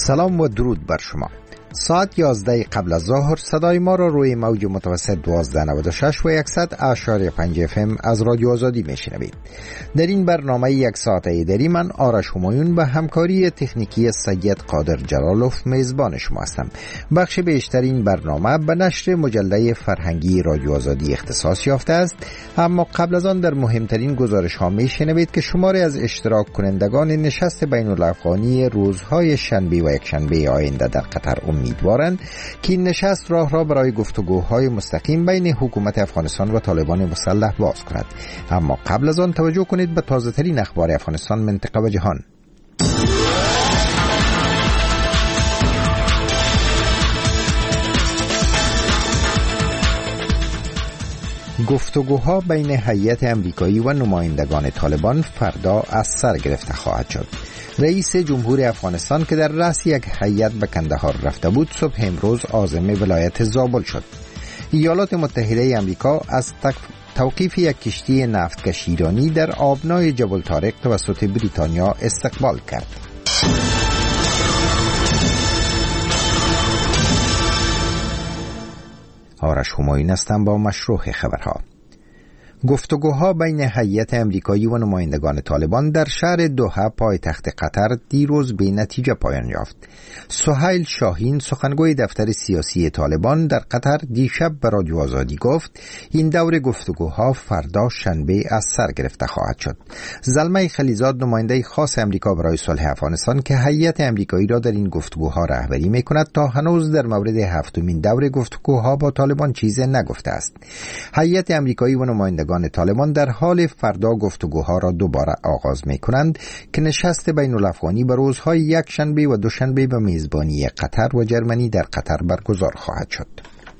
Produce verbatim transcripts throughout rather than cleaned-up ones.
سلام و درود بر شما. ساعت یازده قبل از ظهر صدای ما را روی موج متوسط دوازده نود و شش و صد اعشاری پنج اف ام از رادیو آزادی میشنوید. در این برنامه یک ساعته دری من آرش همایون به همکاری تکنیکی سید قادر جلالوف میزبان شما هستم. بخش بیشتر این برنامه به نشر مجله فرهنگی رادیو آزادی اختصاص یافته است، اما قبل از آن در مهمترین گزارش ها میشنوید که شماری از اشتراک کنندگان نشست بین الافغانی روزهای شنبه و یکشنبه آینده در قطر امیدوارند که این نشست راه را برای گفتگوهای مستقیم بین حکومت افغانستان و طالبان مسلح باز کند. اما قبل از آن توجه کنید به تازه ترین اخبار افغانستان، منطقه و جهان. گفتگوها بین هیئت امریکایی و نمایندگان طالبان فردا از سر گرفته خواهد شد. رئیس جمهور افغانستان که در رأس یک هیئت به کندهار رفته بود، صبح امروز عازم ولایت زابل شد. ایالات متحده آمریکا از توقیف یک کشتی نفتکش ایرانی در آبنای جبل طارق توسط بریتانیا استقبال کرد. آرش همایون هستم با مشروع خبرها. گفتگوها بین هیئت امریکایی و نمایندگان طالبان در شهر دوحه پایتخت قطر دیروز به نتیجه پایان یافت. سهیل شاهین سخنگوی دفتر سیاسی طالبان در قطر دیشب به رادیو آزادی گفت این دور گفتگوها فردا شنبه از سر گرفته خواهد شد. زلمه خلیزاد نماینده خاص امریکا برای صلح افغانستان که هیئت امریکایی را در این گفتگوها رهبری می‌کند تا هنوز در مورد هفتمین دور گفتگوها با طالبان چیزی نگفته است. هیئت امریکایی و نمایندگان طالبان در حال فردا گفتگوها را دوباره آغاز می کنند که نشست بین الافغانی به روزهای یک شنبه و دوشنبه به میزبانی قطر و جرمنی در قطر برگزار خواهد شد.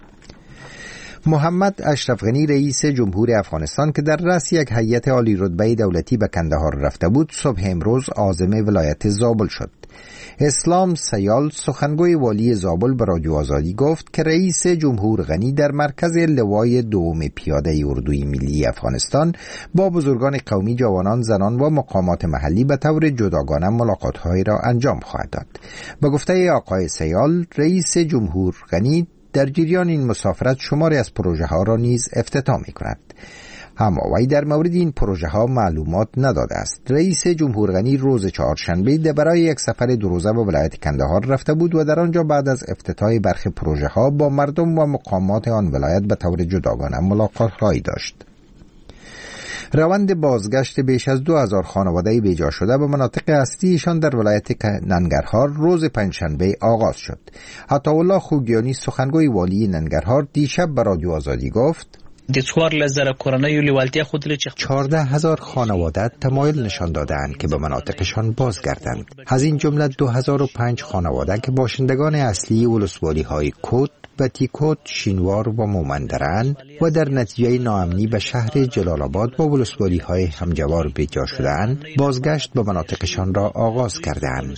محمد اشرف غنی رئیس جمهور افغانستان که در رأس یک هیئت عالی رتبه دولتی به کندهار رفته بود، صبح امروز عازم ولایت زابل شد. اسلام سیال سخنگوی والی زابل به رادیو آزادی گفت که رئیس جمهور غنی در مرکز لوای دوم پیاده اردوی ملی افغانستان با بزرگان قومی، جوانان، زنان و مقامات محلی به طور جداگانه ملاقات‌هایی را انجام خواهد داد. به گفته آقای سیال، رئیس جمهور غنی در جریان این مسافرت شماری از پروژه ها را نیز افتتاح می کند. اما وی در مورد این پروژه ها معلومات نداده است. رئیس جمهور غنی روز چهارشنبه برای یک سفر دو روزه به ولایت کندهار رفته بود و در آنجا بعد از افتتاح برخی پروژه ها با مردم و مقامات آن ولایت به طور جداگانه ملاقات هایی داشت. روند بازگشت بیش از دو هزار خانواده بیجا شده به مناطق اصلیشان در ولایت ننگرهار روز پنجشنبه آغاز شد. عطاالله خوگیانی سخنگوی والی ننگرهار دیشب به رادیو آزادی گفت چهارده هزار خانواده تمایل نشان دادند که به مناطقشان بازگردند. از این جمله دو هزار و پنج خانواده که باشندگان اصلی ولسوالی های کوت، بتیکوت، شینوار و مومندران و در نتیجه ناامنی به شهر جلال آباد با ولسوالی های همجوار بیجا شدند، بازگشت به مناطقشان را آغاز کردند.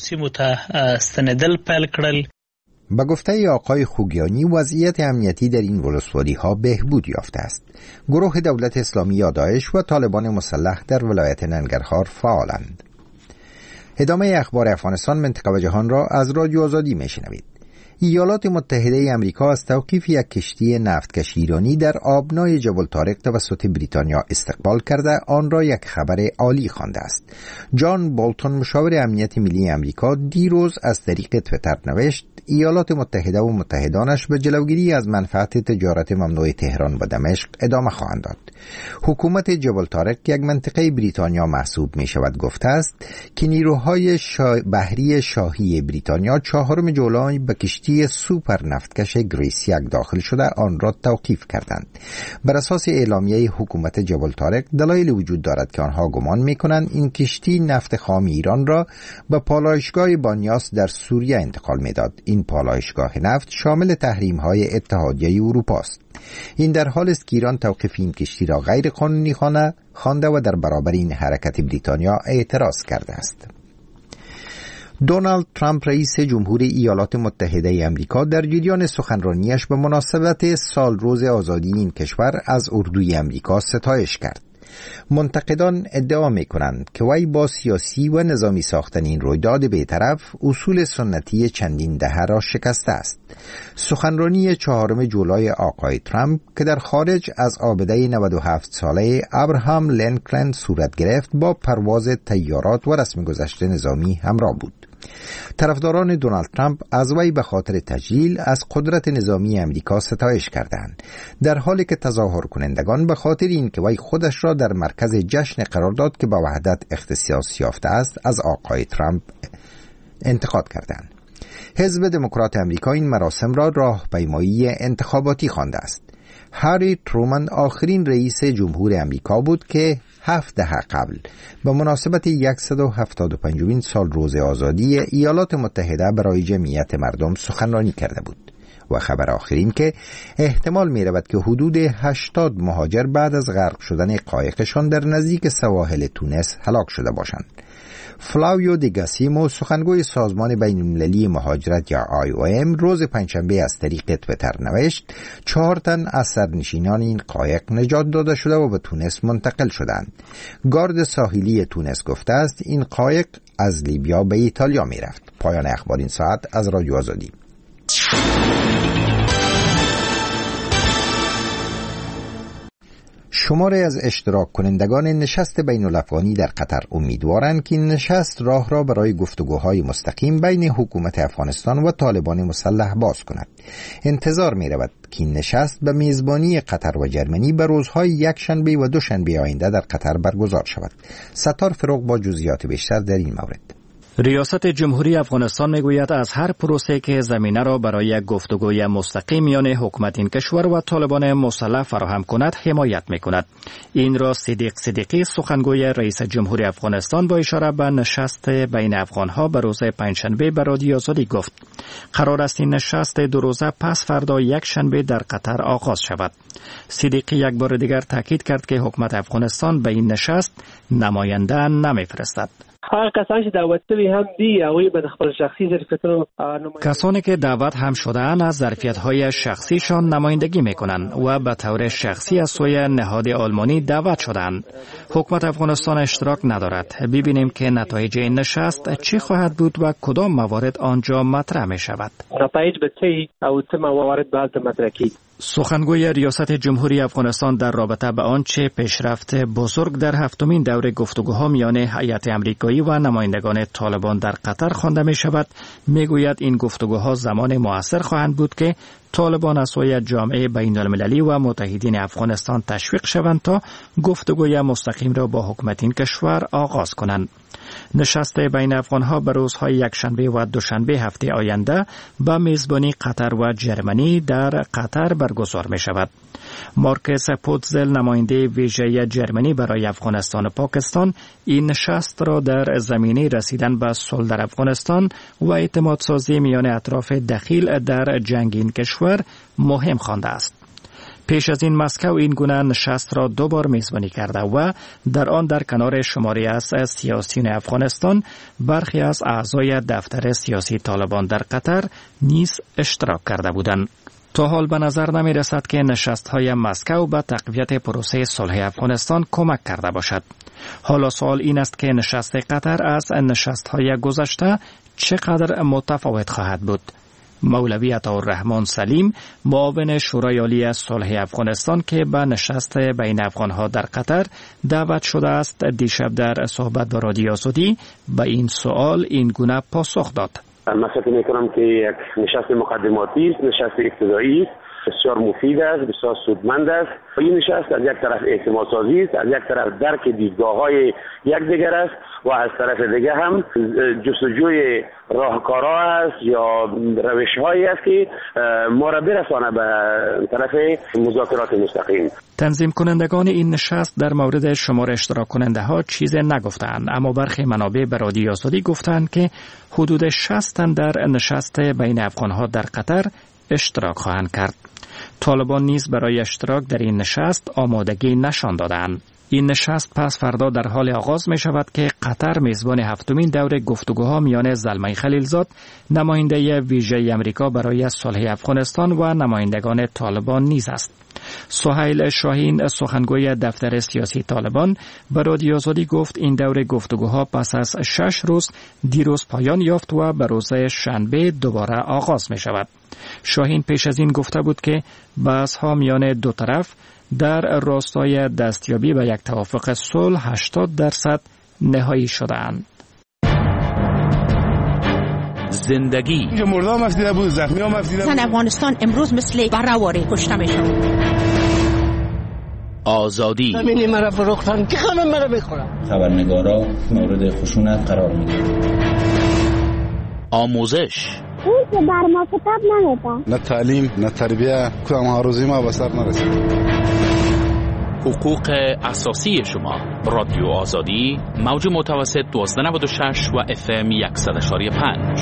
به گفته آقای خوگیانی، وضعیت امنیتی در این ولسوالی ها بهبود یافته است. گروه دولت اسلامی یا داعش و طالبان مسلح در ولایت ننگرهار فعالند. ادامه اخبار افغانستان، منطقه و جهان را از رادیو آزادی میشنوید. ایالات متحده آمریکا از توقیف یک کشتی نفتکش ایرانی در آبنای جبل طارق توسط بریتانیا استقبال کرده آن را یک خبر عالی خوانده است. جان بولتون مشاور امنیت ملی آمریکا دیروز از طریق توییتر نوشت ایالات متحده و متحدانش به جلوگیری از منفعت تجارت ممنوع تهران و دمشق ادامه خواهند داد. حکومت جبل طارق یک منطقه بریتانیا محسوب می شود گفته است که نیروهای شا... بحری شاهی بریتانیا چهارم جولای به کشتی سوپر نفتکش گریس یک داخل شده آن را توقیف کردند. بر اساس اعلامیه حکومت جبل طارق دلایل وجود دارد که آنها گمان می کنند این کشتی نفت خام ایران را به پالایشگاه بانیاس در سوریه انتقال می داد. این پالایشگاه نفت شامل تحریم‌های اتحادیه اروپا است. این در حال است که ایران توقیف این کشتی را غیر قانونی خوانده و در برابر این حرکت بریتانیا اعتراض کرده است. دونالد ترامپ رئیس جمهور ایالات متحده آمریکا در جریان سخنرانیش به مناسبت سال روز آزادی این کشور از اردوی آمریکا ستایش کرد. منتقدان ادعا می کنند که وی با سیاسی و نظامی ساختن این رویداد بی‌طرف اصول سنتی چندین دهه را شکسته است. سخنرانی چهارم جولای آقای ترامپ که در خارج از آبده نود و هفت ساله ابراهام لینکلن صورت گرفت با پرواز طیارات و رسم گذشت نظامی همراه بود. طرفداران دونالد ترامپ از وی به خاطر تجلیل از قدرت نظامی امریکا ستایش کردند، در حالی که تظاهر کنندگان به خاطر اینکه وی خودش را در مرکز جشن قرار داد که به وحدت اختصاص یافته است از آقای ترامپ انتقاد کردند. حزب دموکرات امریکا این مراسم را راهپیمایی انتخاباتی خوانده است. هری ترومن آخرین رئیس جمهور امریکا بود که هفت دهه قبل به مناسبت صد و هفتاد و پنجمین سال روز آزادی ایالات متحده برای جمعیت مردم سخنرانی کرده بود و خبر آخرین که احتمال می رود که حدود هشتاد مهاجر بعد از غرق شدن قایقشان در نزدیک سواحل تونس هلاک شده باشند. فلاویو دیگاسیمو سخنگوی سازمان بین‌المللی مهاجرت یا آی او ام روز پنجشنبه از طریق توییتر نوشت چهار تن از سرنشینان این قایق نجات داده شده و به تونس منتقل شدند. گارد ساحلی تونس گفته است این قایق از لیبیا به ایتالیا می رفت. پایان اخبار این ساعت از رادیو آزادی. شماری از اشتراک کنندگان نشست بین الافغانی در قطر امیدوارند که این نشست راه را برای گفتگوهای مستقیم بین حکومت افغانستان و طالبان مسلح باز کند. انتظار می رود که این نشست به میزبانی قطر و جرمنی به روزهای یک شنبه و دو شنبه آینده در قطر برگزار شود. ستار فروغ با جزئیات بیشتر در این مورد. ریاست جمهوری افغانستان میگوید از هر پروسه که زمینه را برای گفتگوی مستقیم میان حکومت این کشور و طالبان مسلح فراهم کند حمایت میکند. این را صدیق صدیقی سخنگوی رئیس جمهوری افغانستان با اشاره به نشست بین افغانها به روز پنجشنبه به رادیو آزادی گفت. قرار است این نشست دو روزه پس فردا یک شنبه در قطر آغاز شود. صدیقی یک بار دیگر تاکید کرد که حکومت افغانستان به این نشست نماینده نمیفرستد. کسانی که دعوت هم شده‌اند از ظرفیت‌های شخصیشان نمایندگی می‌کنند و به طور شخصی از سوی نهاد آلمانی دعوت شده‌اند. حکومت افغانستان اشتراک ندارد. ببینیم که نتایج این نشست چی خواهد بود و کدام موارد آنجا مطرح می‌شود. سخنگوی ریاست جمهوری افغانستان در رابطه به آنچه پیشرفت بزرگ در هفتمین دوره گفتگوها میان هیئت آمریکایی و نمایندگان طالبان در قطر خوانده می شود میگوید این گفتگوها زمان موثر خواهند بود که طالبان از سوی جامعه بین المللی و متحدین افغانستان تشویق شوند تا گفتگوی مستقیم را با حکومت این کشور آغاز کنند. نشست بین افغانها به روزهای یکشنبه و دوشنبه هفته آینده به میزبانی قطر و جرمنی در قطر برگزار می شود. مارکس پوتزل نماینده ویژه جرمنی برای افغانستان و پاکستان این نشست را در زمینه رسیدن به صلح در افغانستان و اعتماد سازی میان اطراف دخیل در جنگ این کشور مهم خوانده است. پیش از این مسکو این گونه نشست را دو بار میزبانی کرده و در آن در کنار شماری از سیاسیون افغانستان برخی از اعضای دفتر سیاسی طالبان در قطر نیز اشتراک کرده بودند. تا حال به نظر نمی رسد که نشست‌های مسکو به تقویت پروسه صلح افغانستان کمک کرده باشد. حالا سوال این است که نشست قطر از نشست‌های گذشته چقدر متفاوت خواهد بود. مولوی عطاالرحمن سلیم معاون شورای عالی صلح افغانستان که به نشست بین افغانها در قطر دعوت شده است دیشب در صحبت با رادیو آزادی به این سوال این گونه پاسخ داد. من فکر می‌کنم که یک نشست مقدماتی است، نشست ابتدایی است، بسیار مفید است، بسیار سودمند است. این نشست از یک طرف اعتماد سازی است، از یک طرف درک دیدگاه‌های یکدیگر است و از طرف دیگر هم جستجوی راهکارها است یا روش‌هایی است که ما را برسانه به طرف مذاکرات مستقیم. تنظیم کنندگان این نشست در مورد شمار اشتراک کننده ها چیزی نگفتند، اما برخی منابع به رادیو آزادی گفتند که حدود شصت تن در نشست بین افغانها در قطر اشتراک خواهند کرد. طالبان نیز برای اشتراک در این نشست آمادگی نشان دادند. این نشست پس فردا در حال آغاز می شود که قطر میزبان هفتمین دوره گفتگوها میان زلمه خلیلزاد نماینده ویژه آمریکا برای صلح افغانستان و نمایندگان طالبان نیز است. سهیل شاهین سخنگوی دفتر سیاسی طالبان به رادیو آزادی گفت این دور گفتگوها پس از شش روز دیروز پایان یافت و به روز شنبه دوباره آغاز می شود. شاهین پیش از این گفته بود که بحث‌ها میان دو طرف در راستای دستیابی به یک توافق صلح هشتاد درصد نهایی شده‌اند. زندگی اینجا مردا هم افدیده بود، زخمی هم افدیده بود. زن افغانستان امروز مثل برآوری کشته میشن. آزادی همینی مرا فروختن که همه مرا بخورن. خبرنگارا مورد خشونت قرار میگیرن. آموزش اون که بر ما کتاب نمیده. نه تعلیم نه تربیه کدام هاروزی ما به سر نرسید. حقوق اساسی شما. رادیو آزادی موج متوسط دوازده نود و شش و اف ام صد و پنج.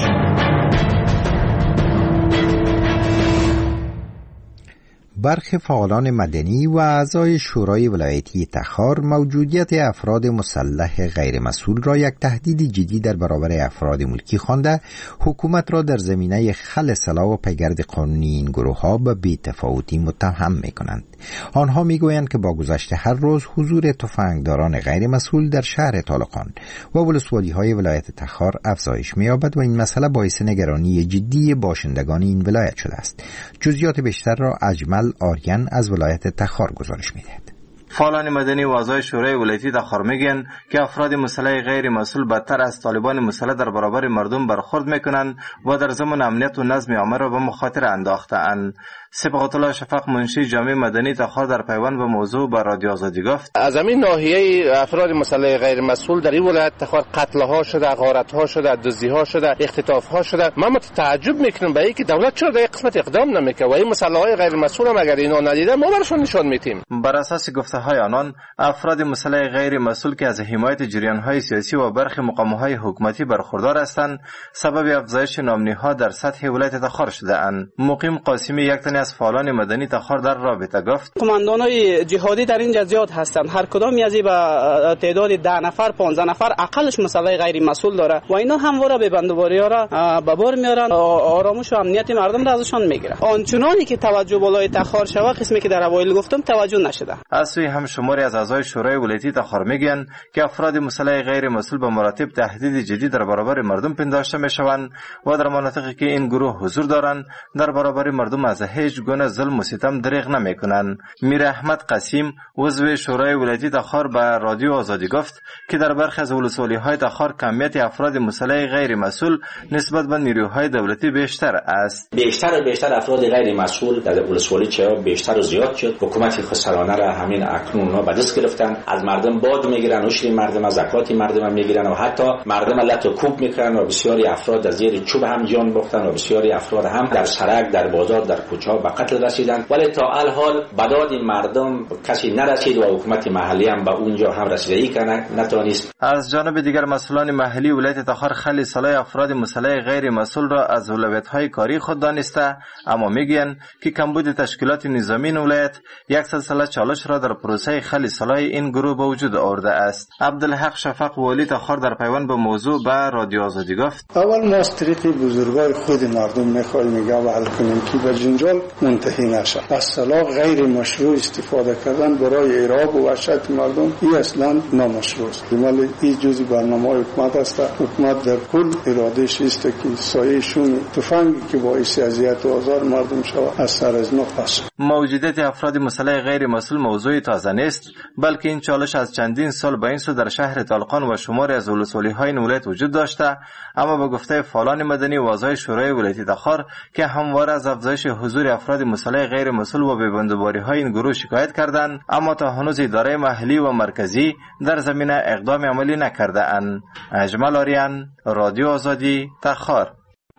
برخی فعالان مدنی و اعضای شورای ولایتی تخار موجودیت افراد مسلح غیر مسئول را یک تهدید جدی در برابر افراد ملکی خوانده حکومت را در زمینه خلع سلاح و پیگرد قانونی این گروه ها به بی‌تفاوتی متهم می کنند. آنها می گویند که با گذشت هر روز حضور تفنگداران غیر مسئول در شهر طالقان و ولسوالی های ولایت تخار افزایش می یابد و این مسئله باعث نگرانی جدی باشندگان این ولایت شده است. جزئیات بیشتر را اجمل آریان از ولایت تخار گزارش می‌دهد. فعالان مدنی و اعضای شورای ولایتی تخار میگن که افراد مسلح غیر مسئول بدتر از طالبان مسلح در برابر مردم برخورد میکنند و در ضمن امنیت و نظم عامه را به مخاطره انداخته‌اند. صبغت الله شفق منشی جامعه مدنی تخار در پیوند به موضوع به رادیو آزادی گفت از همین ناحیه افراد مسلح غیر مسئول در این ولایت تخار قتل ها شده، غارت ها شده، دزدی ها شده، اختطاف ها شده. ما متعجب میکنیم به اینکه دولت چرا در این قسمت اقدام نمیکنه و این مسلح های غیر مسئول هم اگر اینا ندیده ما برشون نشون میدیم. بر اساس گفته های آنان افراد مسلح غیر مسئول که از حمایت جریان های سیاسی و برخی مقام های حکومتی برخوردار هستند سبب افزایش نامنی ها در سطح ولایت تخار شده اند. مقیم قاسمی یک تن از فعالان مدنی تخار در رابطه گفت کماندانای جهادی در اینجا زیاد هستند، هر کدام از این به تعداد ده نفر پانزده نفر اقلش مسلح غیر مسئول داره و اینا همواره به بندوباری ها را به بار میارن، آرامش و امنیت مردم را ازشان میگیرن. آنچنانی که توجه بالای تخار شوه قسمی که در اوایل گفتم توجه نشده. از سوی هم شماری از اعضای شورای ولایتی تخار میگن که افراد مسلح غیر مسئول به مراتب تهدید جدی در برابر مردم پنداشته میشوند و در مناطقی که این گروه حضور دارند در برابر مردم از هیچ گونه ظلم و ستم دریغ نمیکنند. میر احمد قسیم عضو شورای ولایتی تخار به رادیو آزادی گفت که در برخی از ولسوالی های تخار کمیت افراد مسلح غیر مسئول نسبت به نیروهای دولتی بیشتر است. بیشتر و بیشتر افراد غیر مسئول در ولسوالی چه بیشتر و زیاد شد. حکومت خسرانه را همین اکنون ها به دست گرفتن، از مردم باد میگیرن، عشر مردم از زکات مردم میگیرن و حتی مردم لط و کوب میکنن و بسیاری افراد از زیر چوب هم جان باختن و بسیاری افراد هم در سرک، در بازار، در کوچه به قتل رسیدن. ولی تا الحال بداد این مردم کسی نرسید و حکومت محلی هم به اونجا هم رسیدگی کنه نتونست. از جانب دیگر مسئولان محلی ولایت تخار خلی سلاح افراد مسلح غیر مسئول را از اولویت‌های کاری خود دانسته، اما میگن که کمبود تشکیلات نظامی ولایت یک سلسله چالش را در پروسه خلی سلاح این گروه به وجود آورده است. عبدالحق شفق والی تخار در پیوند به موضوع به رادیو آزادی گفت اول ما از طریق بزرگای خود مردم میخوایم نگاه و حل کنیم که به جنجال منتهی نشه. از سلاح غیر مشروع استفاده کردن برای ارهاب و وحشت مردم این اصلا نامشروع است. ولی این جزء برنامه حکومت است. حکومت در کل ارادهش است که سایه شوم تفنگی که باعث اذیت و آزار مردم شود از سر از نو پس. موجودیت افراد مسلح غیر مسئول موضوع تازه نیست، بلکه این چالش از چندین سال به این سو در شهر طالقان و شماری از ولسوالی های ولایت وجود داشته، اما به گفته فعالان مدنی و اعضای شورای ولایتی تخار که همواره از افزایش حضور افراد مسلح غیر مسئول و به بندوباری های این گروه شکایت کردند، اما تا هنوز اداره محلی و مرکزی در زمینه اقدام عملی نکرده اند. اجمل آریان، رادیو آزادی، تخار.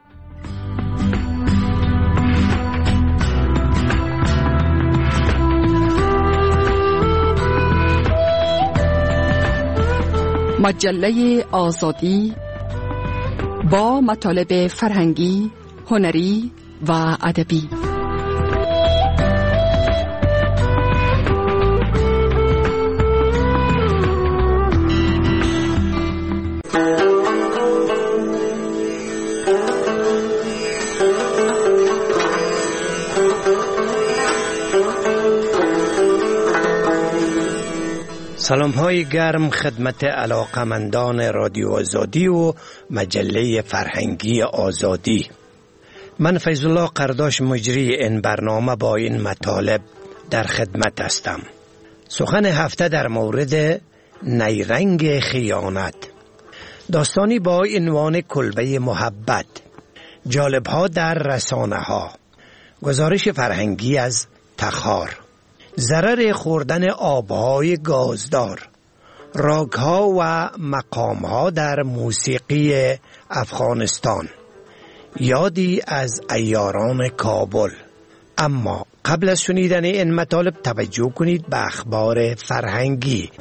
مجله آزادی با مطالب فرهنگی، هنری و ادبی. سلام های گرم خدمت علاقمندان رادیو آزادی و مجله فرهنگی آزادی. من فیض الله قرداش مجری این برنامه با این مطالب در خدمت هستم. سخن هفته در مورد نیرنگ خیانت، داستانی با عنوان کلبه محبت، جالب‌ها در رسانه ها، گزارش فرهنگی از تخار، ضرر خوردن آبهای گازدار، راگ‌ها و مقام‌ها در موسیقی افغانستان، یادی از عیاران کابل. اما قبل از شنیدن این مطالب توجه کنید به اخبار فرهنگی.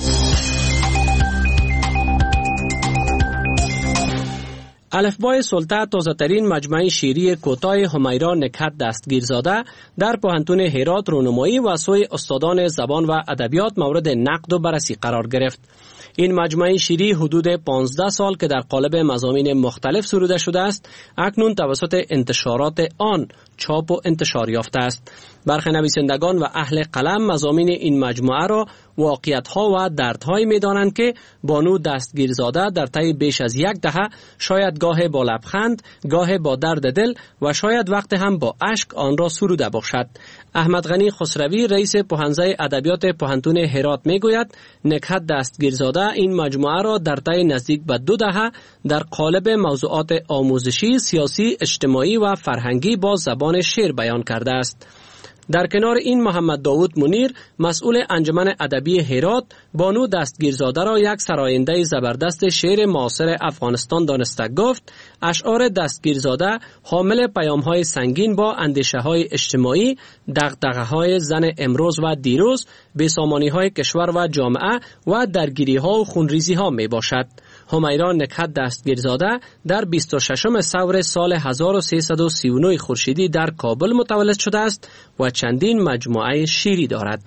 الفبای سلطه تازه‌ترین مجموعه شعری کوتاه همیرا نکهت دستگیرزاده در پوهنتون هرات رونمایی و سوی استادان زبان و ادبیات مورد نقد و بررسی قرار گرفت. این مجموعه شعری حدود پانزده سال که در قالب مضامین مختلف سروده شده است، اکنون توسط انتشارات آن چاپ و انتشار یافته است. برخی نویسندگان و اهل قلم مضامین این مجموعه را واقعیت‌ها و دردهایی می‌دانند که بانو دستگیرزاده در طی بیش از یک دهه شاید گاه با لبخند، گاه با درد دل و شاید وقت هم با اشک آن را سروده باشد. احمد غنی خسروی رئیس پوهنځی ادبیات پوهنتون هرات میگوید نکهت دستگیرزاده این مجموعه را در طی نزدیک به دو دهه در قالب موضوعات آموزشی، سیاسی، اجتماعی و فرهنگی با زبان شعر بیان کرده است. در کنار این محمد داوود منیر مسئول انجمن ادبی هرات بانو دستگیرزاده را یک سراینده زبردست شعر معاصر افغانستان دانسته گفت اشعار دستگیرزاده حامل پیام‌های سنگین با اندیشه‌های اجتماعی، دغدغه‌های زن امروز و دیروز، بی‌سامانی‌های کشور و جامعه و درگیری‌ها و خونریزی‌ها میباشد. همیرا نکهت دستگیرزاده در بیست و ششم ثور سال هزار و سیصد و سی و نه خورشیدی در کابل متولد شده است و چندین مجموعه شعری دارد.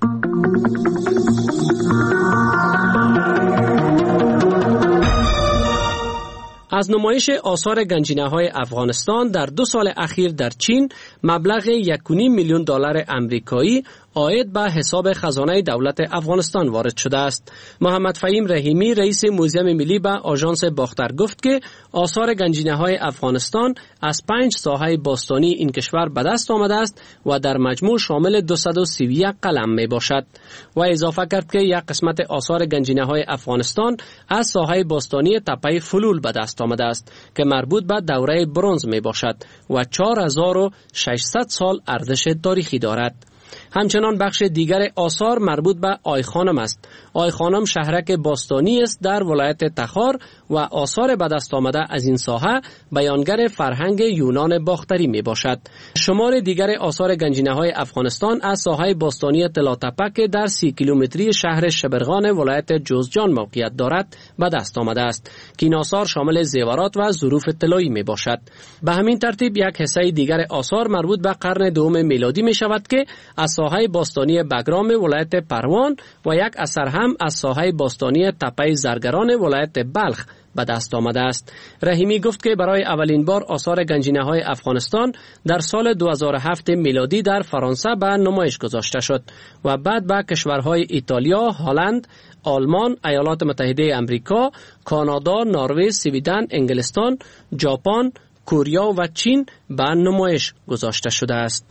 از نمایش آثار گنجینه‌های افغانستان در دو سال اخیر در چین مبلغ یک و نیم میلیون دلار آمریکایی عاید به حساب خزانه دولت افغانستان وارد شده است. محمد فهیم رحیمی رئیس موزیم ملی به آژانس باختر گفت که آثار گنجینه‌های افغانستان از پنج ساحه باستانی این کشور به دست آمده است و در مجموع شامل دویست و سی و یک قلم می باشد و اضافه کرد که یک قسمت آثار گنجینه‌های افغانستان از ساحه باستانی تپه فلول به دست آمده است که مربوط به دوره برنز می باشد و چهار هزار و ششصد سال ارزش تاریخی دارد. همچنان بخش دیگر آثار مربوط به آی خانم است. آی خانم شهرک باستانی است در ولایت تخار و آثار به دست آمده از این ساحه بیانگر فرهنگ یونان باختری می باشد. شمار دیگر آثار گنجینه‌های افغانستان از ساحه باستانی طلاتپه که در سی کیلومتری شهر شبرغان ولایت جوزجان موقعیت دارد به دست آمده است که این آثار شامل زیورات و ظروف طلایی می باشد. به همین ترتیب یک حصه دیگر آثار مربوط به قرن دوم میلادی می شود که از ساحه باستانی بگرام ولایت پروان و یک اثر هم از ساحه باستانی تپه زرگران ولایت بلخ به دست آمده است. رحیمی گفت که برای اولین بار آثار گنجینه‌های افغانستان در سال دو هزار و هفت میلادی در فرانسه به نمایش گذاشته شد و بعد به کشورهای ایتالیا، هلند، آلمان، ایالات متحده آمریکا، کانادا، نروژ، سویدن، انگلستان، ژاپن، کوریا و چین به نمایش گذاشته شده است.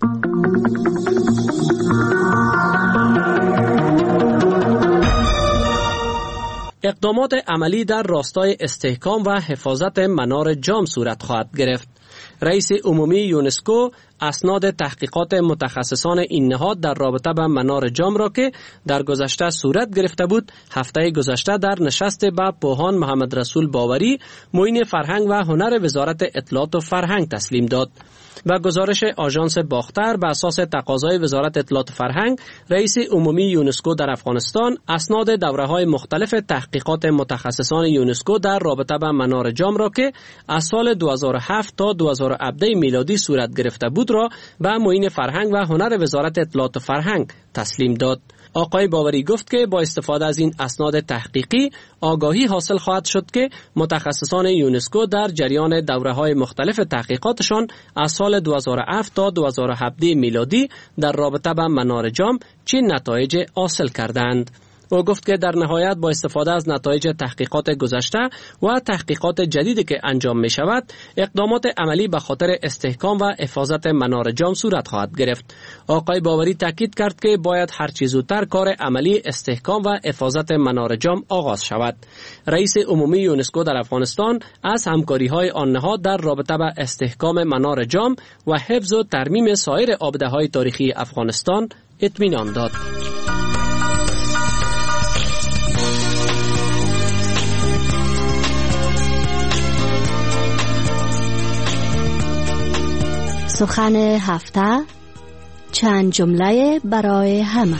اقدامات عملی در راستای استحکام و حفاظت منار جام صورت خواهد گرفت. رئیس عمومی یونسکو اسناد تحقیقات متخصصان این نهاد در رابطه با منار جام را که در گذشته صورت گرفته بود، هفته گذشته در نشست با پوهان محمد رسول باوری، معین فرهنگ و هنر وزارت اطلاعات و فرهنگ تسلیم داد. و گزارش آژانس باختر بر اساس تقاضای وزارت اطلاعات و فرهنگ، رئیس عمومی یونسکو در افغانستان اسناد دوره‌های مختلف تحقیقات متخصصان یونسکو در رابطه با منار جام را که از سال دو هزار و هفت تا دو هزار و هفده میلادی صورت گرفته بود را به معین فرهنگ و هنر وزارت اطلاعات و فرهنگ تسلیم داد. آقای باوری گفت که با استفاده از این اسناد تحقیقی آگاهی حاصل خواهد شد که متخصصان یونسکو در جریان دوره‌های مختلف تحقیقاتشان از سال دو هزار و هفت تا دو هزار و هفده میلادی در رابطه با منار جام چه نتایج حاصل کردند. او گفت که در نهایت با استفاده از نتایج تحقیقات گذشته و تحقیقات جدیدی که انجام می شود، اقدامات عملی به خاطر استحکام و حفاظت منار جام صورت خواهد گرفت. آقای باوری تاکید کرد که باید هر چه زودتر کار عملی استحکام و حفاظت منار جام آغاز شود. رئیس عمومی یونسکو در افغانستان از همکاری‌های آن نهاد در رابطه با استحکام منار جام و حفظ و ترمیم سایر آبده‌های تاریخی افغانستان اطمینان داد. سخن هفته، چند جمله برای همه.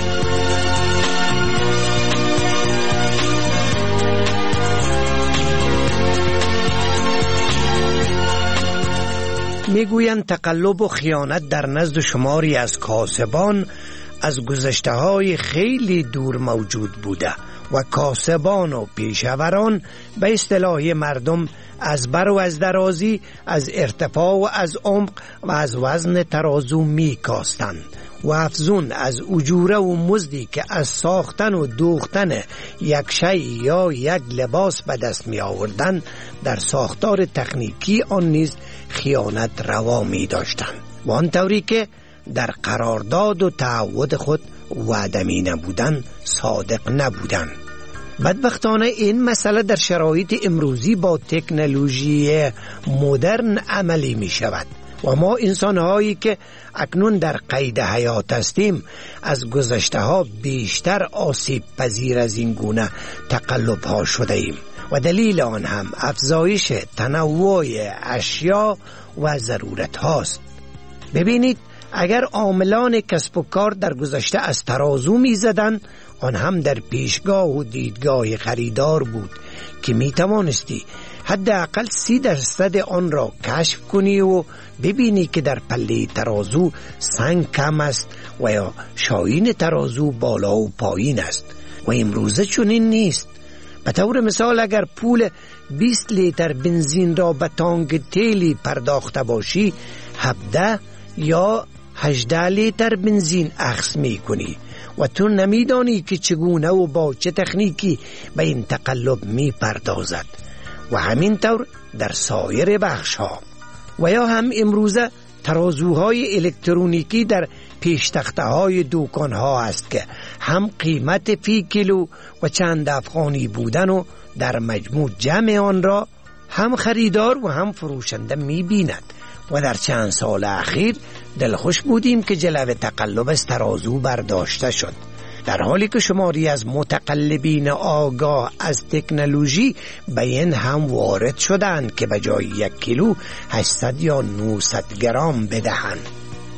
میگویند تقلب و خیانت در نزد شماری از کاسبان از گذشته‌های خیلی دور موجود بوده و کاسبان و پیشوران به اصطلاح مردم از بر و از درازی، از ارتفاع و از عمق و از وزن ترازو می کاستند و افزون از اجوره و مزدی که از ساختن و دوختن یک شی یا یک لباس به دست می آوردند در ساختار تکنیکی آن نیز خیانت روا می داشتند و آن طوری که در قرارداد و تعهد خود وعده می نبودند صادق نبودند. بدبختانه این مسئله در شرایط امروزی با تکنولوژی مدرن عملی می شود و ما انسان هایی که اکنون در قید حیات هستیم از گذشته ها بیشتر آسیب پذیر از این گونه تقلب ها شده ایم و دلیل آن هم افزایش تنوع اشیا و ضرورت هاست. ببینید، اگر عاملان کسب و کار در گذشته از ترازو می زدن، آن هم در پیشگاه و دیدگاه خریدار بود که می توانستی حداقل سی درصد آن را کشف کنی و ببینی که در پله ترازو سنگ کم است و یا شاین ترازو بالا و پایین است و امروزه چنین نیست. به طور مثال اگر پول بیست لیتر بنزین را به تانک تیلی پرداخته باشی، هفده یا هجده لیتر بنزین اخذ می کنی و تو نمیدانی که چگونه و با چه تکنیکی به این تقلب می پردازد و همینطور در سایر بخش ها. و یا هم امروزه ترازوهای الکترونیکی در پیش تخته های دوکان ها است که هم قیمت فی کیلو و چند افغانی بودن و در مجموع جمع آن را هم خریدار و هم فروشنده می بیند و در چند سال اخیر دلخوش بودیم که جلوه تقلب از ترازو برداشته شد، در حالی که شماری از متقلبین آگاه از تکنولوژی به این هم وارد شدند که به جای یک کیلو هشتصد یا نهصد گرم بدهند.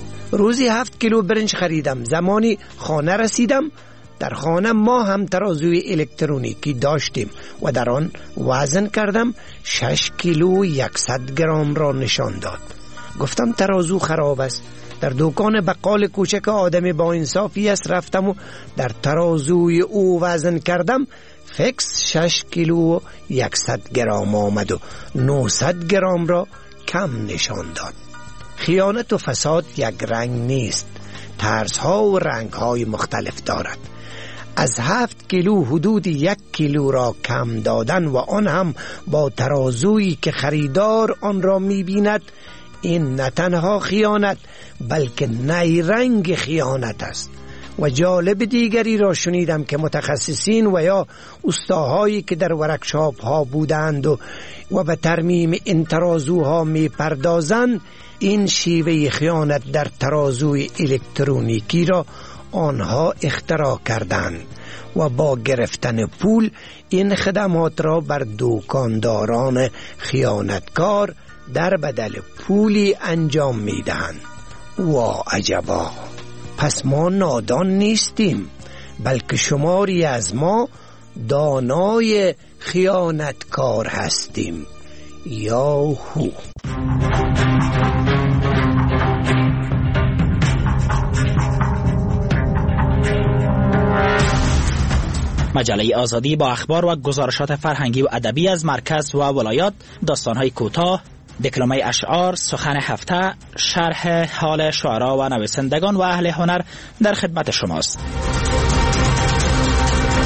روزی هفت کیلو برنج خریدم. زمانی خانه رسیدم، در خانه ما هم ترازوی الکترونیکی داشتیم و در آن وزن کردم. شش کیلو یکصد گرم را نشان داد. گفتم ترازو خراب است. در دکان بقال کوچک آدم با انصافی است رفتم و در ترازوی او وزن کردم. فکس شش کیلو یکصد گرم آمد و نهصد گرم را کم نشان داد. خیانت و فساد یک رنگ نیست، طرزها و رنگهای مختلف دارد. از هفت کیلو حدود یک کیلو را کم دادن و آن هم با ترازویی که خریدار آن را می بیند، این نه تنها خیانت بلکه نیرنگ خیانت است. و جالب دیگری را شنیدم که متخصصین و یا استاهایی که در ورکشاپ ها بودند و, و به ترمیم این ترازوها می پردازند، این شیوه خیانت در ترازوی الکترونیکی را آنها اختراع کردند و با گرفتن پول این خدمات را بر دکانداران خیانتکار در بدل پولی انجام می دهند. وا عجبا! پس ما نادان نیستیم، بلکه شماری از ما دانای خیانتکار هستیم. یاهو! مجله آزادی با اخبار و گزارشات فرهنگی و ادبی از مرکز و ولایات، داستان‌های کوتاه، دکلمه اشعار، سخن هفته، شرح حال شعرا و نویسندگان و اهل هنر در خدمت شماست.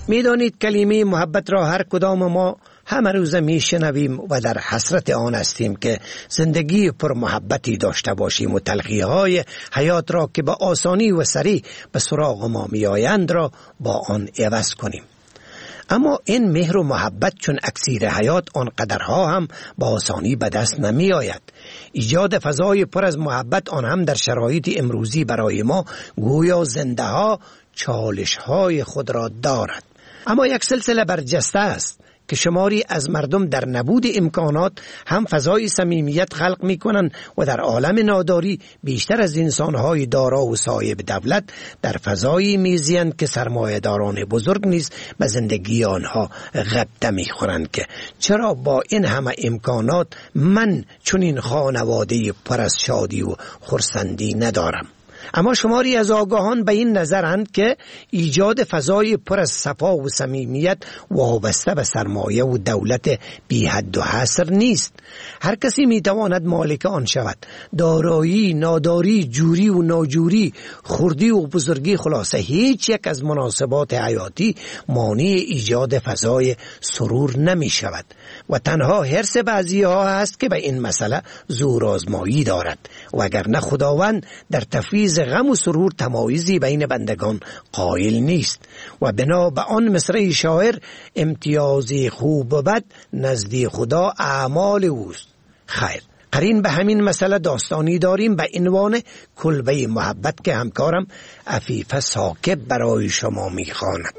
میدانید کلمه محبت را هر کدام ما همه روز میشنویم و در حسرت آن هستیم که زندگی پر محبتی داشته باشیم و تلخی های حیات را که با آسانی و سریع به سراغ ما میآیند را با آن عوض کنیم. اما این مهر و محبت چون اکسیر حیات آنقدرها هم با آسانی به دست نمی آید. ایجاد فضای پر از محبت آن هم در شرایط امروزی برای ما گویا زنده ها چالش های خود را دارد. اما یک سلسله برجسته است که شماری از مردم در نبود امکانات هم فضای صمیمیت خلق می کنند و در عالم ناداری بیشتر از انسانهای دارا و صاحب دولت در فضایی میزیند که سرمایه‌داران بزرگ نیز به زندگی آنها غبطه می خورند که چرا با این همه امکانات من چون این خانواده پر از شادی و خرسندی ندارم. اما شماری از آگاهان به این نظرند که ایجاد فضای پر از صفا و صمیمیت وابسته به سرمایه و دولت بی حد و حصر نیست. هر کسی میتواند مالک آن شود. دارایی، ناداری، جوری و ناجوری، خردی و بزرگی، خلاصه هیچ یک از مناسبات حیاتی مانع ایجاد فضای سرور نمی شود و تنها حرص بعضی ها هست که به این مسئله زور آزمایی دارد و اگر نه خداوند در تفویض غم و سرور تمایزی بین بندگان قائل نیست و بنا به آن مصرع شاعر امتیازی خوب و بد نزدی خدا اعمال اوست. خیر، قرین به همین مسئله داستانی داریم به عنوان کلبه محبت که همکارم عفیفه ثاقب برای شما میخواند.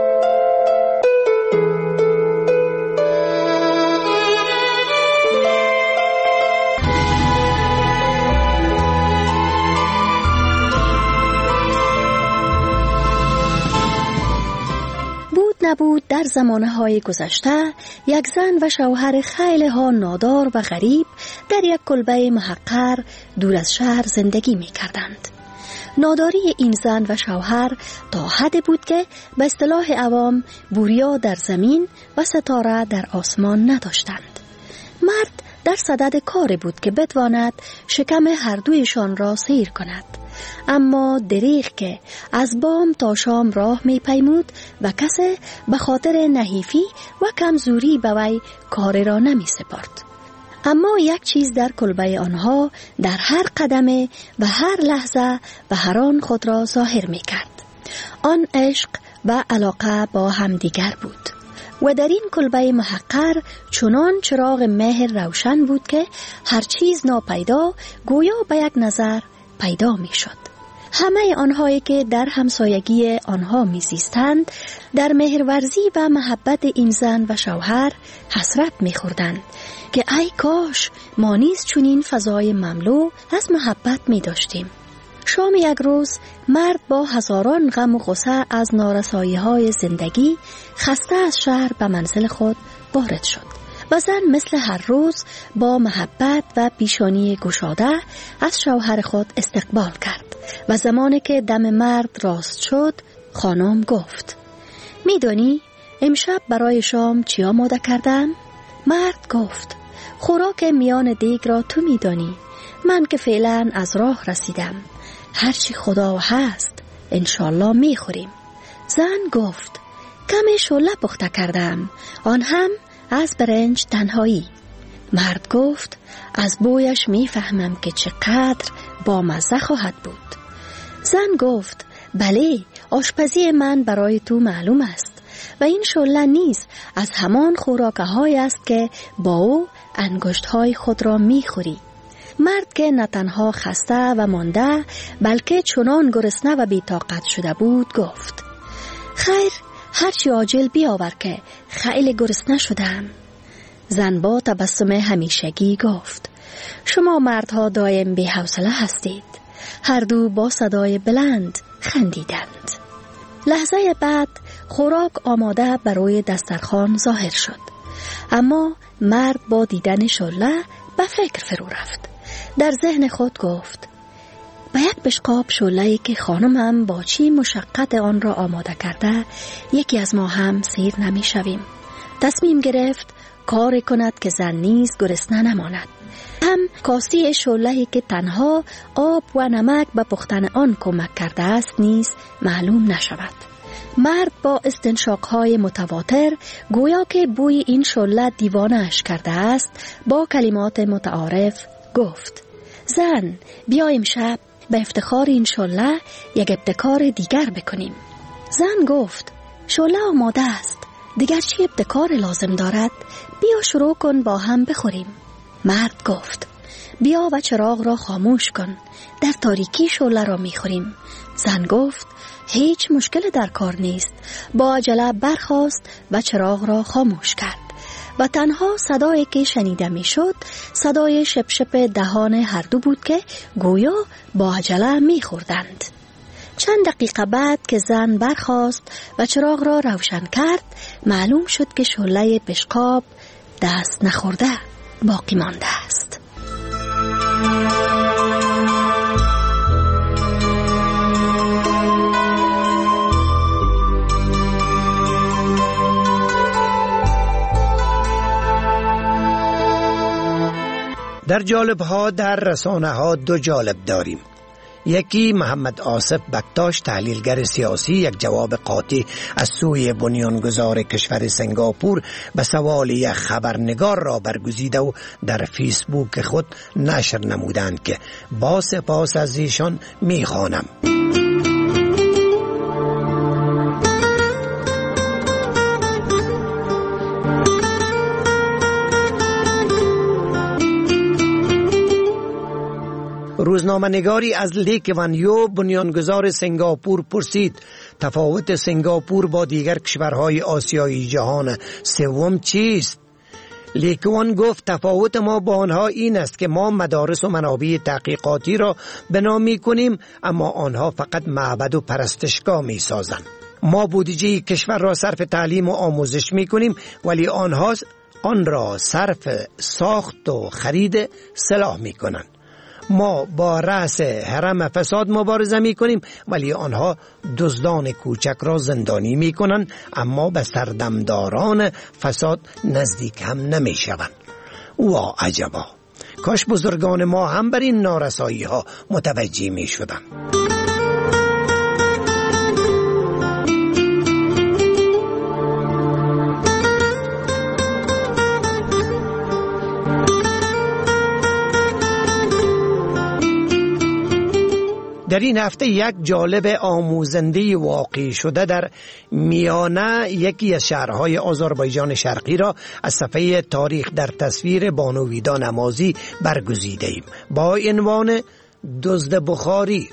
نبود در زمانهای گذشته یک زن و شوهر خیلی ها نادار و غریب در یک کلبه محقر دور از شهر زندگی می کردند. ناداری این زن و شوهر تا حد بود که به اصطلاح عوام بوریا در زمین و ستاره در آسمان نداشتند. مرد در صدد کار بود که بتواند شکم هر دویشان را سیر کند، اما دریغ که از بام تا شام راه می پیمود و کسی به خاطر نحیفی و کمزوری به وی کار را نمی سپارد. اما یک چیز در کلبه آنها در هر قدم و هر لحظه و هر آن خود را ظاهر می کرد. آن عشق و علاقه با همدیگر بود و در این کلبه محقر چنان چراغ مهر روشن بود که هر چیز ناپیدا گویا به یک نظر پیدا می شد. همه آنهایی که در همسایگی آنها می زیستند در مهرورزی و محبت این زن و شوهر حسرت می خوردند که ای کاش ما نیز چنین فضای مملو از محبت می داشتیم. شام یک روز مرد با هزاران غم و غصه از نارسایی های زندگی خسته از شهر به منزل خود وارد شد و زن مثل هر روز با محبت و پیشانی گشاده از شوهر خود استقبال کرد و زمانی که دم مرد راست شد خانم گفت: میدانی امشب برای شام چی آماده کردم؟ مرد گفت: خوراک میان دیگ را تو میدانی، من که فعلا از راه رسیدم، هرچی خدا هست انشالله میخوریم. زن گفت: کمی شله پخته کردم، آن هم از برنج تنهایی. مرد گفت: از بویش میفهمم که چقدر با مزه خواهد بود. زن گفت: بله، آشپزی من برای تو معلوم است و این شله نیز از همان خوراکه های است که با او انگشت های خود را میخوری. مرد که نه تنها خسته و مانده بلکه چنان گرسنه و بی‌طاقت شده بود گفت: خیر، هرچی عاجل بیاور که خیلی گرسنه شدم. زن با تبسم همیشگی گفت: شما مردها دایم بی حوصله هستید. هر دو با صدای بلند خندیدند. لحظه بعد خوراک آماده برای دسترخوان ظاهر شد، اما مرد با دیدن شله به فکر فرو رفت. در ذهن خود گفت: با یک بشقاب شله‌ای که خانمم با چی مشقت آن را آماده کرده یکی از ما هم سیر نمی شویم. تصمیم گرفت کار کند که زن نیز گرسنه نماند. هم کاسه شله‌ای که تنها آب و نمک به پختن آن کمک کرده است نیز معلوم نشود. مرد با استنشاقهای متواتر گویا که بوی این شعله دیوانه‌اش کرده است با کلمات متعارف گفت: زن، بیا امشب به افتخار این شعله یک ابتکار دیگر بکنیم. زن گفت: شعله آماده است، دیگر چی ابتکار لازم دارد؟ بیا شروع کن با هم بخوریم. مرد گفت: بیا و چراغ را خاموش کن، در تاریکی شعله را میخوریم. زن گفت: هیچ مشکل در کار نیست. با عجله برخاست و چراغ را خاموش کرد و تنها صدایی که شنیده میشد صدای شپ شپ دهان هر دو بود که گویا با عجله میخوردند. چند دقیقه بعد که زن برخاست و چراغ را روشن کرد، معلوم شد که شعله پشقاب دست نخورده باقی مانده است. در جالب ها در رسانه ها دو جالب داریم. یکی محمد آصف بکتاش، تحلیلگر سیاسی، یک جواب قاطع از سوی بنیانگذار کشور سنگاپور به سوال یک خبرنگار را برگزیده و در فیسبوک خود نشر نمودند که با سپاس از ایشان میخوانم. روزنامه نگاری از لیک ون یو، بنیانگذار سنگاپور، پرسید تفاوت سنگاپور با دیگر کشورهای آسیایی جهان سوم چیست؟ لیک ون گفت تفاوت ما با آنها این است که ما مدارس و منابع تحقیقاتی را بنا می کنیم، اما آنها فقط معبد و پرستشگاه می سازند. ما بودجه کشور را صرف تعلیم و آموزش می کنیم، ولی آنها آن را صرف ساخت و خرید سلاح می کنند. ما با رأس حرم فساد مبارزه می کنیم، ولی آنها دزدان کوچک را زندانی می کنند، اما به سردمداران فساد نزدیک هم نمی شوند. وا عجبا، کاش بزرگان ما هم بر این نارسایی ها متوجه می شدند. در این هفته یک جالب آموزنده واقع شده در میانه یکی از شهرهای آذربایجان شرقی را از صفحه تاریخ در تصویر بانو ویدا نمازی برگزیده ایم با عنوان دزد بخاری.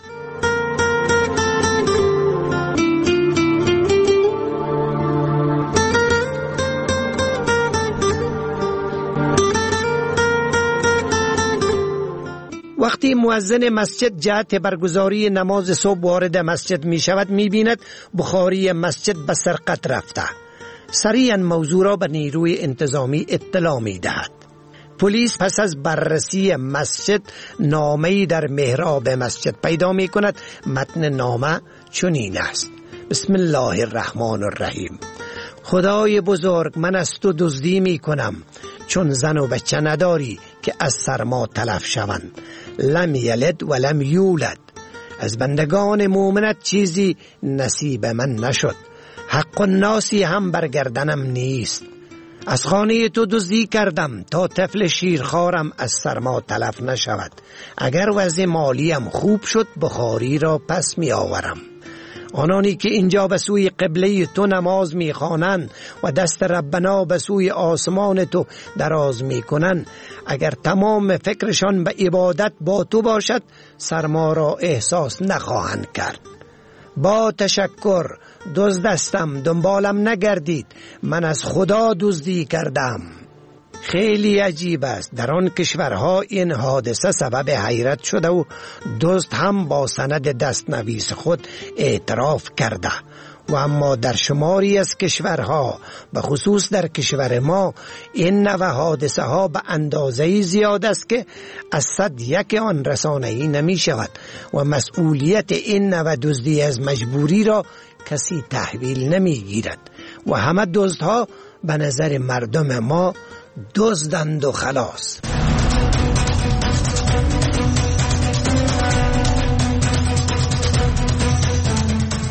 وقتی مؤذن مسجد جهت برگزاری نماز صبح وارد مسجد می شود، می بیند بخاری مسجد به سرقت رفته. سریعا موضوع را به نیروی انتظامی اطلاع می دهد. پلیس پس از بررسی مسجد نامه‌ای در محراب مسجد پیدا می کند. متن نامه چنین است: بسم الله الرحمن الرحیم. خدای بزرگ، من از تو دزدی می کنم چون زن و بچه نداری که از سرما تلف شوند. لم یلد و لم یولد. از بندگان مومنت چیزی نصیب من نشد. حق الناسی هم برگردنم نیست. از خانه تو دزدی کردم تا طفل شیرخوارم از سرما تلف نشود. اگر وضع مالیم خوب شد بخاری را پس می آورم. آنانی که اینجا به سوی قبله تو نماز می خوانند و دست ربنا به سوی آسمان تو دراز می کنند، اگر تمام فکرشان به عبادت با تو باشد سرما را احساس نخواهند کرد. با تشکر، دزدستم، دنبالم نگردید، من از خدا دزدی کردم. خیلی عجیب است، در آن کشورها این حادثه سبب حیرت شده و دزد هم با سند دستنویس خود اعتراف کرده، و اما در شماری از کشورها به خصوص در کشور ما این نوع حادثه ها به اندازه زیاد است که از صد یک آن رسانه‌ای نمی شود و مسئولیت این نوع دزدی از مجبوری را کسی تحویل نمی گیرد و همه دزدها به نظر مردم ما دزدند و خلاص.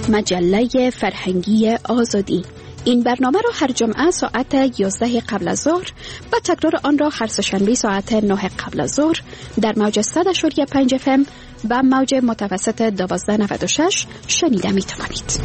مجله فرهنگی آزادی. این برنامه را هر جمعه ساعت یازده قبل از ظهر و تکرار آن را هر سه‌شنبه ساعت نه قبل از ظهر در موج صد و پنج اف ام و موج متوسط دوازده نود و شش شنیده می توانید.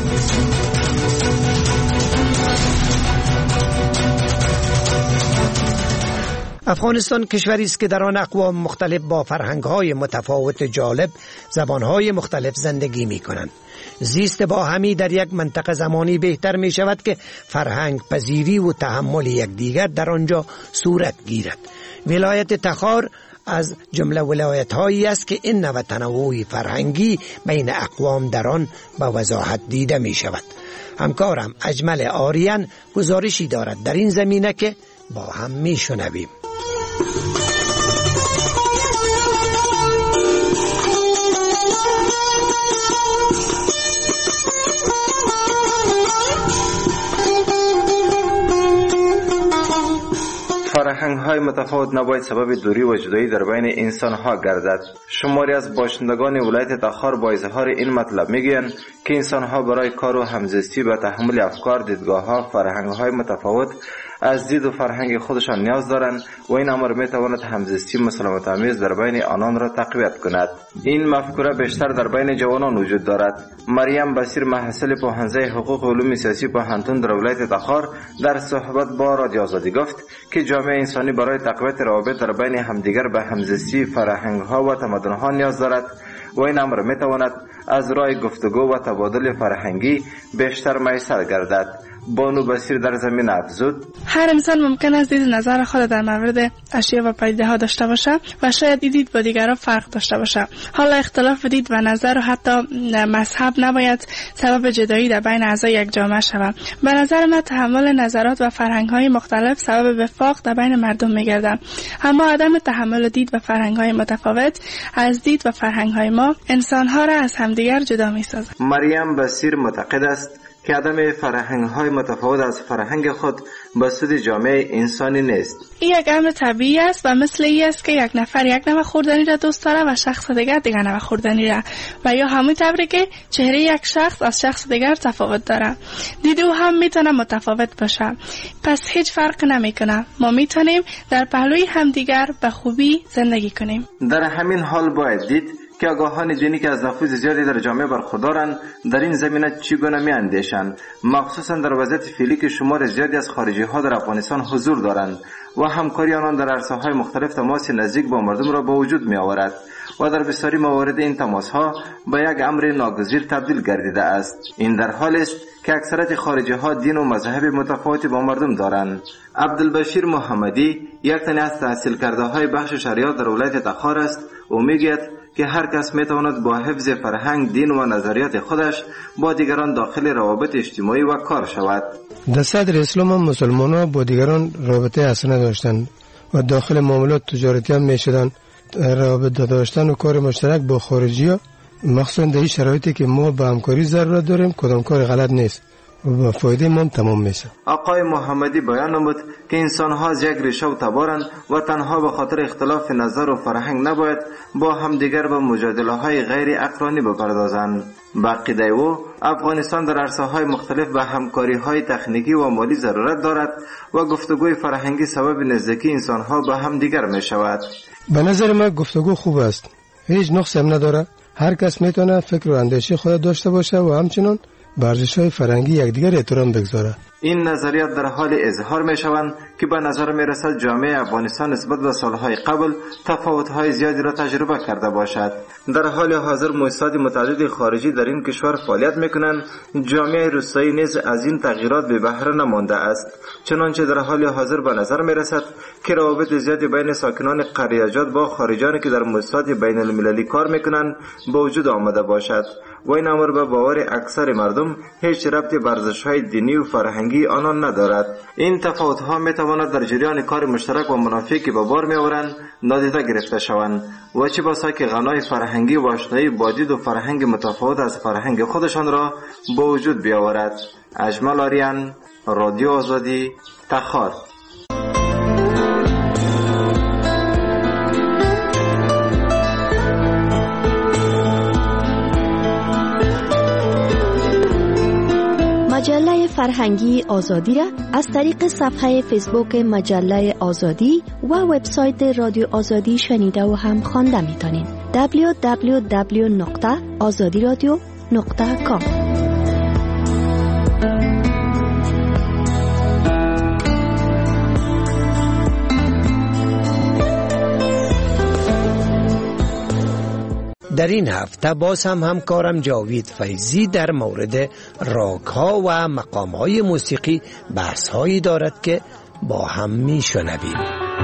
افغانستان کشوری است که در آن اقوام مختلف با فرهنگ‌های متفاوت جالب، زبان‌های مختلف زندگی می‌کنند. زیست با همی در یک منطقه زمانی بهتر می شود که فرهنگ پذیری و تحمل یکدیگر در آنجا صورت گیرد. ولایت تخار از جمله ولایت‌هایی است که این نوع تنوع فرهنگی بین اقوام در آن با وضاحت دیده می شود. همکارم اجمل آریان گزارشی دارد در این زمینه که با هم می شنویم. فرهنگ‌های متفاوت نباید سبب دوری و جدایی در بین انسان‌ها گردد. شماری از باشندگان ولایت تخار با اظهار این مطلب میگویند که انسان‌ها برای کار و همزیستی به تحمل افکار، دیدگاه‌ها، فرهنگ‌های متفاوت از دید و فرهنگ خودشان نیاز دارند و این امر میتواند همزیستی مسالمت آمیز در بین آنان را تقویت کند. این مفکوره بیشتر در بین جوانان وجود دارد. مریم بصیر محصل پوهنځی حقوق و علوم سیاسی پوهنتون در ولایت تخار در صحبت با رادیو آزادی گفت که جامعه انسانی برای تقویت روابط در بین همدیگر به همزیستی فرهنگ‌ها و تمدن‌ها نیاز دارد و این امر میتواند از راه گفتگو و تبادل فرهنگی بیشتر میسر گردد. بانو بصیر در زمین افزود: هر انسان ممکن است دید نظر خود در مورد اشیاء و پدیده ها داشته باشه و شاید دید با دیگران فرق داشته باشه. حالا اختلاف دید و نظر و حتی مذهب نباید سبب جدایی در بین اعضای یک جامعه شود. به نظر من تحمل نظرات و فرهنگ های مختلف سبب وفاق در بین مردم میگردد، اما عدم تحمل دید و فرهنگ های متفاوت از دید و فرهنگ های ما انسان ها را از همدیگر جدا میسازد. مریم بصیر معتقد است که عدم فرهنگ‌های متفاوت از فرهنگ خود به سود جامعه انسانی نیست. این یک امر طبیعی است و مثل این است که یک نفر یک نوع خوردنی را دوست داره و شخص دیگر دیگر نوع خوردنی را، و یا همون طوری که چهره یک شخص از شخص دیگر تفاوت داره، دید او هم میتونه متفاوت باشه. پس هیچ فرق نمیکنه، ما میتونیم در پهلوی همدیگر به خوبی زندگی کنیم. در همین حال باید دید که آگاهان دینی که از نفوذ زیادی در جامعه برخوردارند در این زمینه چگونه میاندیشند، مخصوصا در وضعیت فعلی که شمار زیادی از خارجی ها در افغانستان حضور دارند و همکاری آنان در عرصه های مختلف تماس نزدیک با مردم را به وجود می آورد و در بسیاری موارد این تماس ها به یک امر ناگزیر تبدیل گردیده است. این در حالی است که اکثریت خارجی ها دین و مذهب متفاوتی با مردم دارند. عبدالبشیر محمدی یک تن از تحصیل کرده های بخش شریعت در ولایت تخار است و میگوید که هر کس میتواند با حفظ فرهنگ، دین و نظریات خودش با دیگران داخل روابط اجتماعی و کار شود. در صدر اسلام هم مسلمان ها با دیگران رابطه حسنه داشتند و داخل معاملات تجارتی هم میشدند. رابطه داشتن و کار مشترک با خارجی ها، مخصوصا در این شرایطی که ما به همکاری ضرورت داریم، کدام کار غلط نیست و با فایده ما تمام میشه. آقای محمدی بیان نمود که انسان ها از یک ریشه و تبارند و تنها به خاطر اختلاف نظر و فرهنگ نباید با همدیگر به مجادله های غیر عقلانی بپردازند. به عقیده او افغانستان در عرصه های مختلف به همکاری های تکنیکی و مالی ضرورت دارد و گفتگوی فرهنگی سبب نزدیکی انسان ها به همدیگر می شود. به نظر من گفتگو خوب است، هیچ نقصی هم نداره. هر کس میتونه فکر و اندیشه خود داشته باشه و همچنین به ارزش‌های فرهنگی یکدیگر احترام بگذاره. این نظریات در حال اظهار می شوند که به نظر می رسد جامعه افغانستان نسبت به سالهای قبل تفاوت‌های زیادی را تجربه کرده باشد. در حال حاضر مؤسسات متعدد خارجی در این کشور فعالیت می کنند. جامعه روستایی نیز از این تغییرات به بهره نمانده است، چنانچه در حال حاضر به نظر می رسد که روابط زیادی بین ساکنان قریه‌جات با خارجانی که در مؤسسات بین المللی کار می کنند به وجود آمده باشد و این امر به باور اکثر مردم هیچ ربطی به ارزش‌های دینی و فرهنگی آنان ندارد. این تفاوت‌ها می‌تواند در جریان کار مشترک و منافعی که به بار می‌آورند نادیده گرفته شوند و چه بسا که غنای فرهنگی و آشنایی با دید و فرهنگ متفاوت از فرهنگ خودشان را به وجود بیاورد. اجمل آریان، رادیو آزادی، تخار. مجله فرهنگی آزادی را از طریق صفحه فیسبوک مجله آزادی و وبسایت رادیو آزادی شنیده و هم خوانده میتونید. دبلیو دبلیو دبلیو نقطه آزادی رادیو نقطه کام. در این هفته باز هم همکارم جاوید فیضی در مورد راگ‌ها و مقام‌های موسیقی بحث‌هایی دارد که با هم می‌شنویم.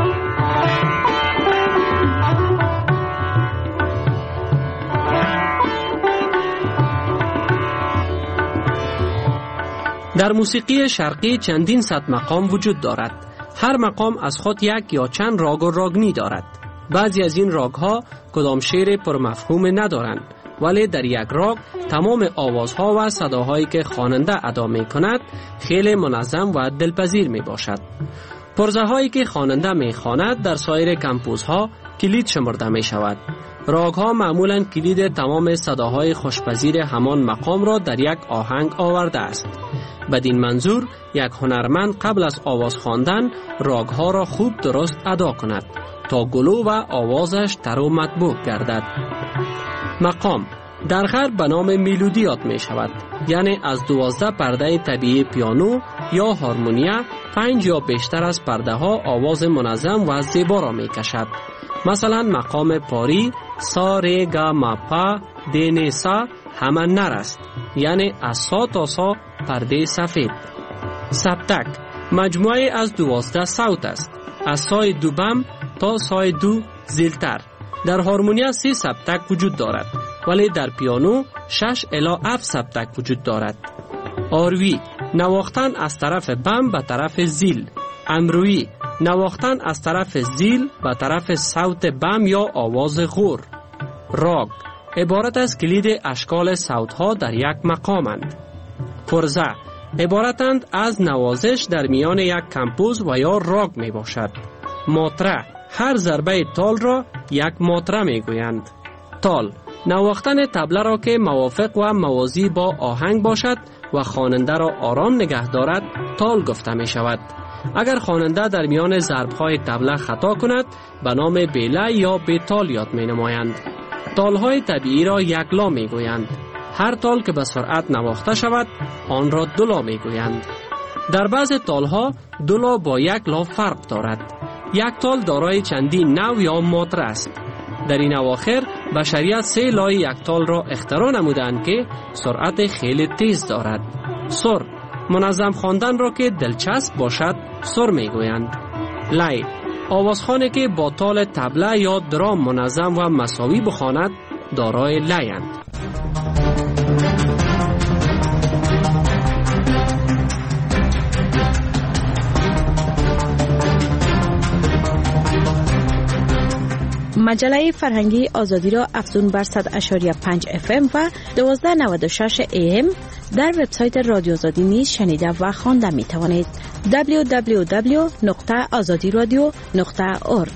در موسیقی شرقی چندین صد مقام وجود دارد. هر مقام از خود یک یا چند راگ و راگنی دارد. بعضی از این راگ ها کدام شعر پرمفهوم ندارند، ولی در یک راگ تمام آوازها و صداهایی که خواننده ادا می کند خیلی منظم و دلپذیر می باشد. پرزه هایی که خواننده می خواند در سایر کمپوزها کلید شمرده می شود. راگ ها معمولا کلید تمام صداهای خوشپذیر همان مقام را در یک آهنگ آورده است. بدین منظور یک هنرمند قبل از آواز خواندن راگ ها را خوب درست ادا کند تا گلو و آوازش تر و مطبوع گردد. مقام در غرب به نام میلودی یاد می شود، یعنی از دوازده پرده طبیعی پیانو یا هارمونیا پنج یا بیشتر از پرده ها آواز منظم و زیبا را می کشد. مثلا مقام پاری سا ری گا ما پا دی نی سا همه نر است، یعنی از سا تا سا پرده سفید. سبتک مجموعه از دوازده صوت است، از سای دو بم تا سای دو زیلتر. در هارمونیا سی سبتک وجود دارد، ولی در پیانو شش الی هفت سبتک وجود دارد. آروی نواختن از طرف بم به طرف زیل. امروی نواختن از طرف زیل به طرف صوت بم یا آواز غور. راگ عبارت از کلید اشکال صوتها در یک مقامند. پرزه عبارتند از نوازش در میان یک کمپوز و یا راگ می باشد. ماتره هر ضربه تال را یک ماتره می گویند. تال نواختن طبله را که موافق و موازی با آهنگ باشد و خواننده را آرام نگه دارد تال گفته می شود. اگر خواننده در میان ضرب‌های طبله خطا کند به نام بیله یا بیتال یاد می نمایند. تال‌های طبیعی را یک لا می گویند. هر تال که به سرعت نواخته شود آن را دو لا می گویند. در بعض تال‌ها دو لا با یک لا فرق دارد. یک تال دارای چندین نو یا ماتره است. در این اواخر بشریت سه لای یک تال را اختراع نمودند که سرعت خیلی تیز دارد. سر منظم خواندن را که دلچسب باشد سر می گویند. لای آوازخوانی که با تال طبله یا درام منظم و مساوی بخواند دارای لایند. مجله فرهنگی آزادی را افزون بر صد اشاری پنج اف ام و دوازده نود و شش ای ام در وبسایت رادیو آزادی نیز شنیده و خوانده می توانید. دبلیو دبلیو دبلیو نقطه آزادی رادیو نقطه اورگ.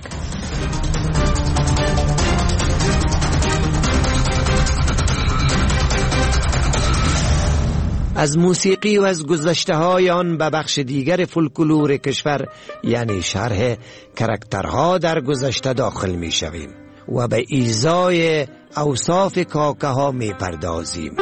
از موسیقی و از گذشته های آن به بخش دیگر فولکلور کشور یعنی شرح کرکترها در گذشته داخل می شویم و به ایزای اوصاف کاکه ها می پردازیم.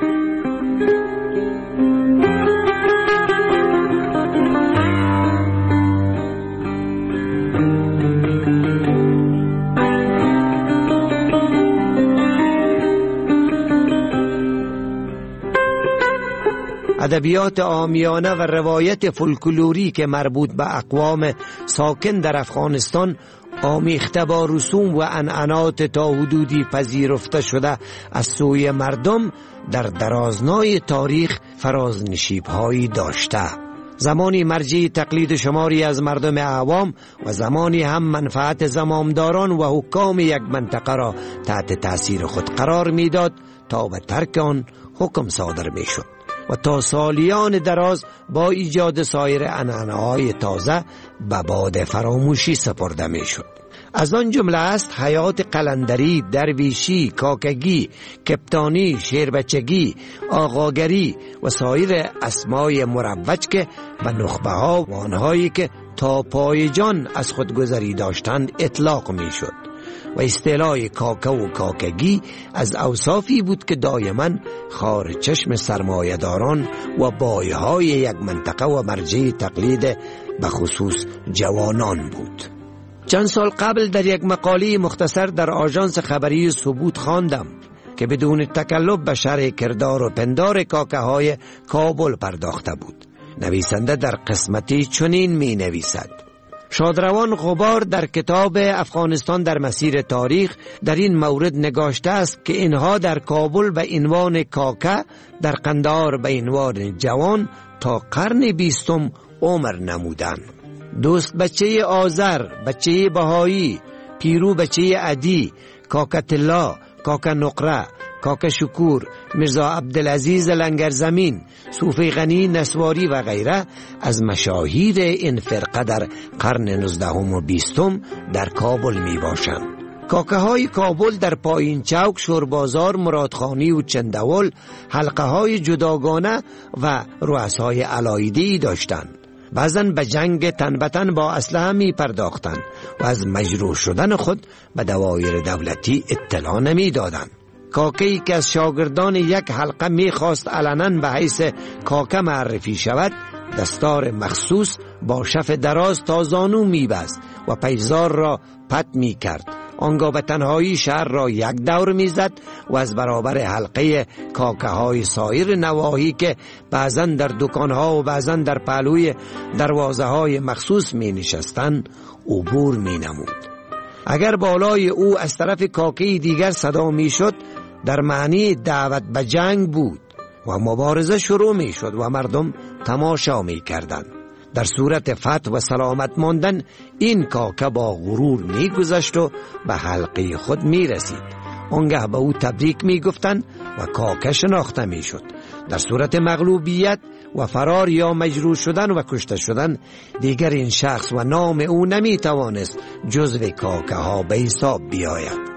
ادبیات عامیانه و روایت فولکلوری که مربوط به اقوام ساکن در افغانستان آمیخته با رسوم و عنعنات تا حدودی پذیرفته شده از سوی مردم در درازنای تاریخ فرازنشیب‌هایی داشته. زمانی مرجع تقلید شماری از مردم عوام و زمانی هم منفعت زمامداران و حکام یک منطقه را تحت تأثیر خود قرار میداد تا به ترک آن حکم صادر میشد و تا سالیان دراز با ایجاد سایر عنعنه‌های تازه به باد فراموشی سپرده میشد. از آن جمله است حیات قلندری، درویشی، کاکگی، کپتانی، شیربچگی، آقاگری و سایر اسمای مروج که و نخبه ها و آنهایی که تا پای جان از خودگذری داشتند اطلاق می شد و اصطلاح کاکه و کاکگی از اوصافی بود که دائما خار چشم سرمایه‌داران و بایهای یک منطقه و مرجع تقلید به خصوص جوانان بود. چند سال قبل در یک مقاله مختصر در آژانس خبری ثبوت خواندم که بدون تکلف به شرح کردار و پندار کاکه های کابل پرداخته بود. نویسنده در قسمتی چنین می نویسد: شادروان غبار در کتاب افغانستان در مسیر تاریخ در این مورد نگاشته است که اینها در کابل به عنوان کاکه، در قندهار به عنوان جوان تا قرن بیستم عمر نمودند. دوست بچه آذر، بچه بهایی، پیرو بچه عدی، کاکتلا، کاکا نقره، کاکا شکور، میرزا عبدالعزیز لنگرزمین، صوفی غنی نسواری و غیره از مشاهیر این فرقه در قرن نوزدهم و بیستم در کابل می باشند. کاکه های کابل در پایین چوک، شوربازار، مرادخانی و چندول حلقه های جداگانه و رؤسای علایده‌ای داشتند. بعضن به جنگ تن به تن با اسلحه می پرداختند و از مجروح شدن خود به دوایر دولتی اطلاع نمی دادند. کاکه‌ای که از شاگردان یک حلقه می خواست علنا به حیث کاکه معرفی شود، دستار مخصوص با شف دراز تا زانو می بست و پیزار را پت می کرد. آنگاه به تنهایی شهر را یک دور می زد و از برابر حلقه کاکه های سایر نواحی که بعضا در دکانها و بعضا در پهلوی دروازه های مخصوص می نشستند عبور می نمود. اگر بالای او از طرف کاکه دیگر صدا می شد، در معنی دعوت به جنگ بود و مبارزه شروع می شد و مردم تماشا می کردند. در صورت فتح و سلامت ماندن این کاکه با غرور می گذشت و به حلقه خود می رسید. آنگاه به او تبریک می گفتند و کاکه شناخته می شد. در صورت مغلوبیت و فرار یا مجروح شدن و کشته شدن دیگر این شخص و نام او نمی توانست جزو کاکه ها به حساب بیاید.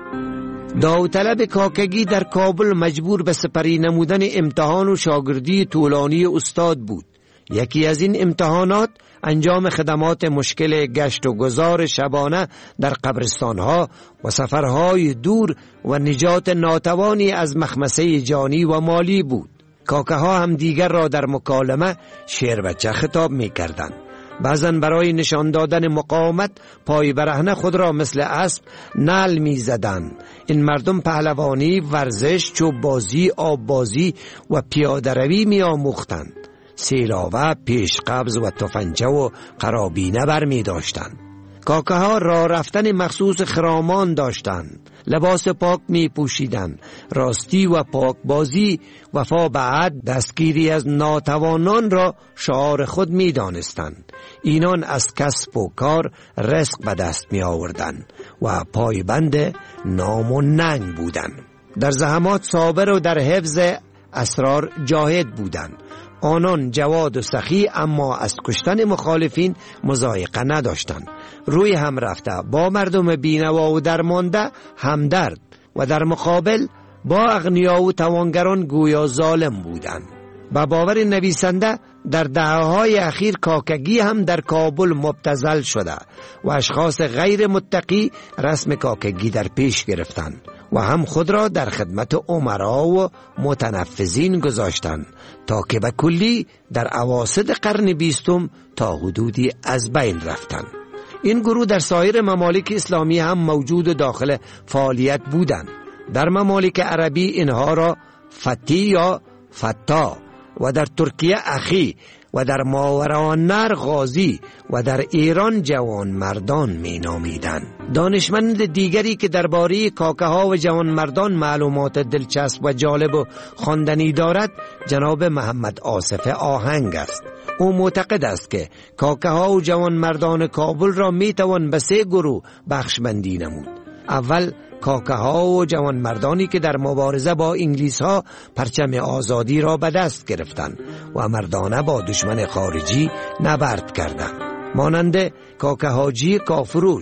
داوطلب کاکگی در کابل مجبور به سپری نمودن امتحان و شاگردی طولانی استاد بود. یکی از این امتحانات انجام خدمات مشکل گشت و گذار شبانه در قبرستانها و سفرهای دور و نجات ناتوانی از مخمسه جانی و مالی بود. کاکه ها هم دیگر را در مکالمه شعر بچه خطاب می کردند. بعضا برای نشان دادن مقاومت پای برهنه خود را مثل اسب نعل می زدند. این مردم پهلوانی، ورزش، چوب بازی، آب بازی و پیاده روی می آموختند. سیلاوه، پیش قبض و تفنگه و قرابینه بر می داشتند. کاکه ها راه رفتن مخصوص خرامان داشتند. لباس پاک می پوشیدند. راستی و پاک بازی، وفا به عهد، دستگیری از ناتوانان را شعار خود می دانستند. اینان از کسب و کار رزق به دست می آوردند و پایبند نام و ننگ بودند. در زحمات صابر و در حفظ اسرار جاهد بودند. آنان جواد و سخی اما از کشتن مخالفین مضایقه نداشتند. روی هم رفته با مردم بینوا و درمانده همدرد و در مقابل با اغنیا و توانگران گویا ظالم بودند. با باور نویسنده در دهه‌های اخیر کاکگی هم در کابل مبتذل شده و اشخاص غیر متقی رسم کاکگی در پیش گرفتند و هم خود را در خدمت امرا و متنفذین گذاشتند تا که به کلی در اواسط قرن بیستم تا حدودی از بین رفتند. این گروه در سایر ممالک اسلامی هم موجود و داخل فعالیت بودند. در ممالک عربی اینها را فتی یا فتا و در ترکیه اخی و در ماوراءالنهر غازی و در ایران جوان مردان می نامیدند. دانشمند دیگری که درباره کاکه ها و جوان مردان معلومات دلچسب و جالب و خواندنی دارد جناب محمد آصف آهنگ است. او معتقد است که کاکه ها و جوان مردان کابل را می توان به سه گروه بخش بندی نمود. اول کاکه ها و جوان مردانی که در مبارزه با انگلیس ها پرچم آزادی را به دست گرفتند و مردانه با دشمن خارجی نبرد کردند، مانند کاکه حاجی کافروش،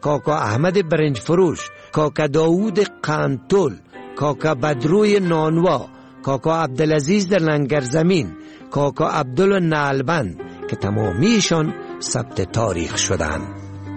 کاکا احمد برنج فروش، کاکا داوود قنتول، کاکا بدروی نانوا، کاکا عبدالعزیز در لنگر زمین، کاکا عبدال نعلبند که تمامیشان ثبت تاریخ شدند.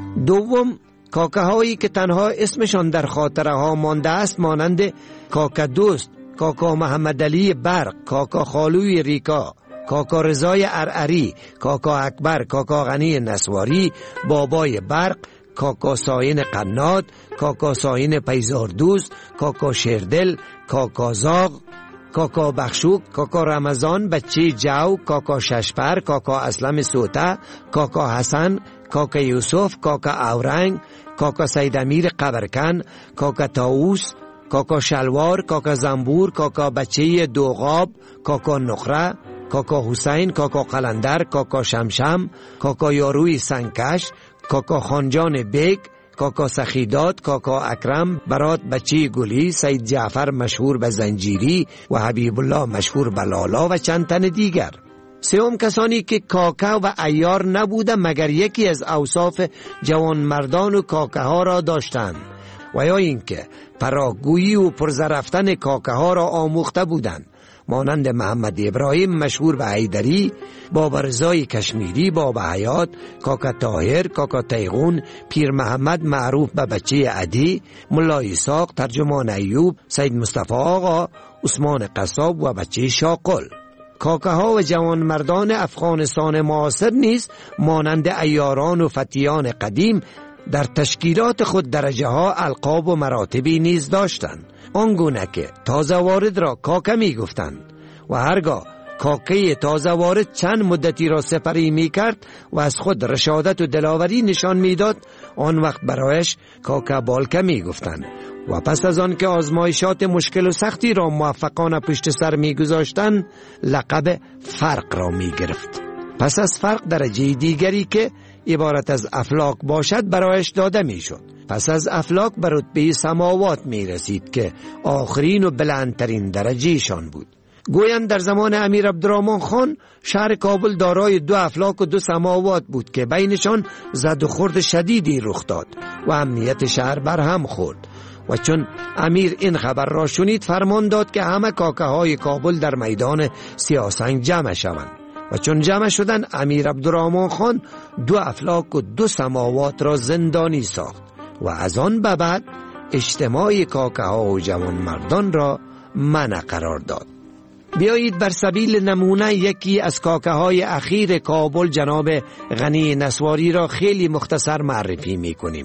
دوم، کاکاهایی که تنها اسمشان در خاطره ها مانده است مانند کاکا دوست، کاکا محمد علی برق، کاکا خالوی ریکا، کاکا رضای ارعری، کاکا اکبر، کاکا غنی نسواری، بابای برق، کاکا ساین قناد، کاکا ساین پیزار دوست، کاکا شیردل، کاکا زاغ، کاکا بخشوک، کاکا رمضان بچه جو، کاکا ششپر، کاکا اسلم سوته، کاکا حسن، کاکا یوسف، کاکا اورنگ، کاکا سید امیر قبرکن، کاکا تاووس، کاکا شلوار، کاکا زنبور، کاکا بچه دوغاب، کاکا نقره، کاکا حسین، کاکا قلندر، کاکا شمشم، کاکا یاروی سنگکش، کاکا خانجان بیگ، کاکا سخیداد، کاکا اکرم، برات بچه گلی، سید جعفر مشهور به زنجیری و حبیب الله مشهور به لالا و چند تن دیگر. سوم کسانی که کاکا و عیار نبوده مگر یکی از اوصاف جوان مردان و کاکاها را داشتند و یا اینکه پراگویی و پرزرفتن کاکاها را آموخته بودند، مانند محمد ابراهیم مشهور به حیدری، بابا رضای کشمیری، بابا حیات، کاکا طاهر، کاکا تیغون، پیر محمد معروف به بچه عدی، ملا اسحاق، ترجمان ایوب، سید مصطفی آقا، عثمان قصاب و بچه شاقل. کاکاها و جوان مردان افغانستان معاصر نیز مانند عیاران و فتیان قدیم در تشکیلات خود درجه ها، القاب و مراتبی نیز داشتند، آنگونه که تازه وارد را کاکا می گفتند و هرگاه کاکای تازه وارد چند مدتی را سپری می کرد و از خود رشادت و دلاوری نشان می داد، آن وقت برایش کاکا بالکه می گفتند و پس از آن که آزمایشات مشکل و سختی را موفقانه پشت سر می گذاشتند، لقب فرق را می گرفت. پس از فرق درجه دیگری که عبارت از افلاک باشد برایش داده می شد. پس از افلاک به رتبه سماوات می رسید که آخرین و بلندترین درجهشان بود. گویند در زمان امیر عبدالرحمن خان شهر کابل دارای دو افلاک و دو سماوات بود که بینشان زد و خورد شدیدی رخ داد و امنیت شهر برهم خورد و چون امیر این خبر را شنید فرمان داد که همه کاکاهای کابل در میدان سیاسنگ جمع شوند و چون جمع شدن امیر عبدالرحمن خان دو افلاک و دو سماوات را زندانی ساخت و از آن به بعد اجتماع کاکاها و جوان مردان را منع قرار داد. بیایید بر سبیل نمونه یکی از کاکاهای اخیر کابل جناب غنی نسواری را خیلی مختصر معرفی می کنیم.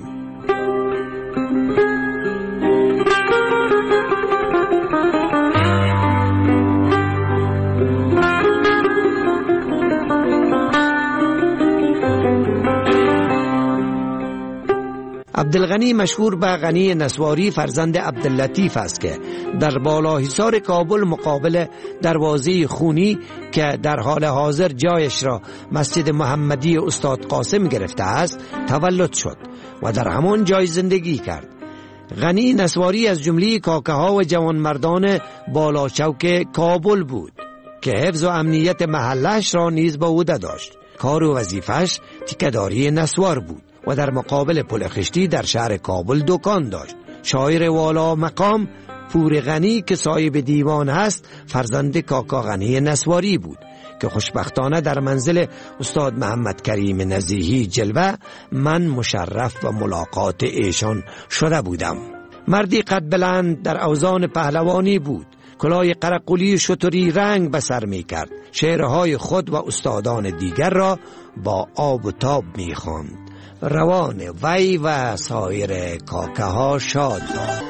عبدالغنی مشهور به غنی نسواری فرزند عبداللطیف است که در بالاحصار کابل مقابل دروازه خونی که در حال حاضر جایش را مسجد محمدی استاد قاسم گرفته است تولد شد و در همان جای زندگی کرد. غنی نسواری از جمله کاکاها و جوانمردان بالاچوک کابل بود که حفظ و امنیت محلش را نیز به عهده داشت. کار و وظیفش تیکه‌داری نسوار بود و در مقابل پل خشتی در شهر کابل دکان داشت. شاعر والا مقام پور غنی که صاحب دیوان هست فرزند کاکا غنی نسواری بود که خوشبختانه در منزل استاد محمد کریم نزیهی جلوه من مشرف و ملاقات ایشان شده بودم. مردی قد بلند در اوزان پهلوانی بود، کلاه قرقلی شتری رنگ به سر می کرد، شعرهای خود و استادان دیگر را با آب و تاب می خواند. روان وی و سایر کاکاها شاد باد.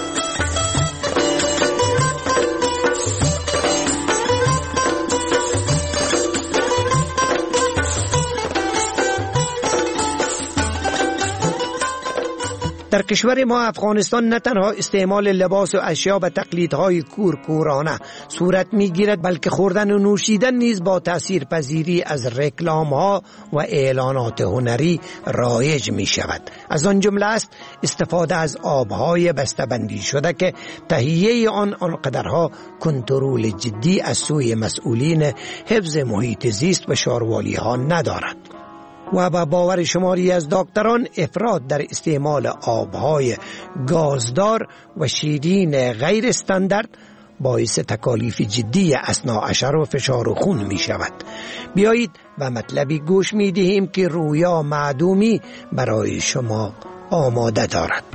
در کشور ما افغانستان نه تنها استعمال لباس و اشیا به تقلیدهای کورکورانه صورت میگیرد، بلکه خوردن و نوشیدن نیز با تأثیر پذیری از رکلام‌ها و اعلانات هنری رایج می شود. از آن جمله است استفاده از آبهای بسته‌بندی شده که تهیه آن آنقدرها کنترل جدی از سوی مسئولین حفظ محیط زیست و شاروالی ها ندارد. و به باور شماری از دکتران افراط در استعمال آبهای گازدار و شیرین غیر استاندارد باعث تکالیف جدی اثناعشر و فشار خون می شود. بیایید به مطلبی گوش می دهیم که رویا معدومی برای شما آماده دارد.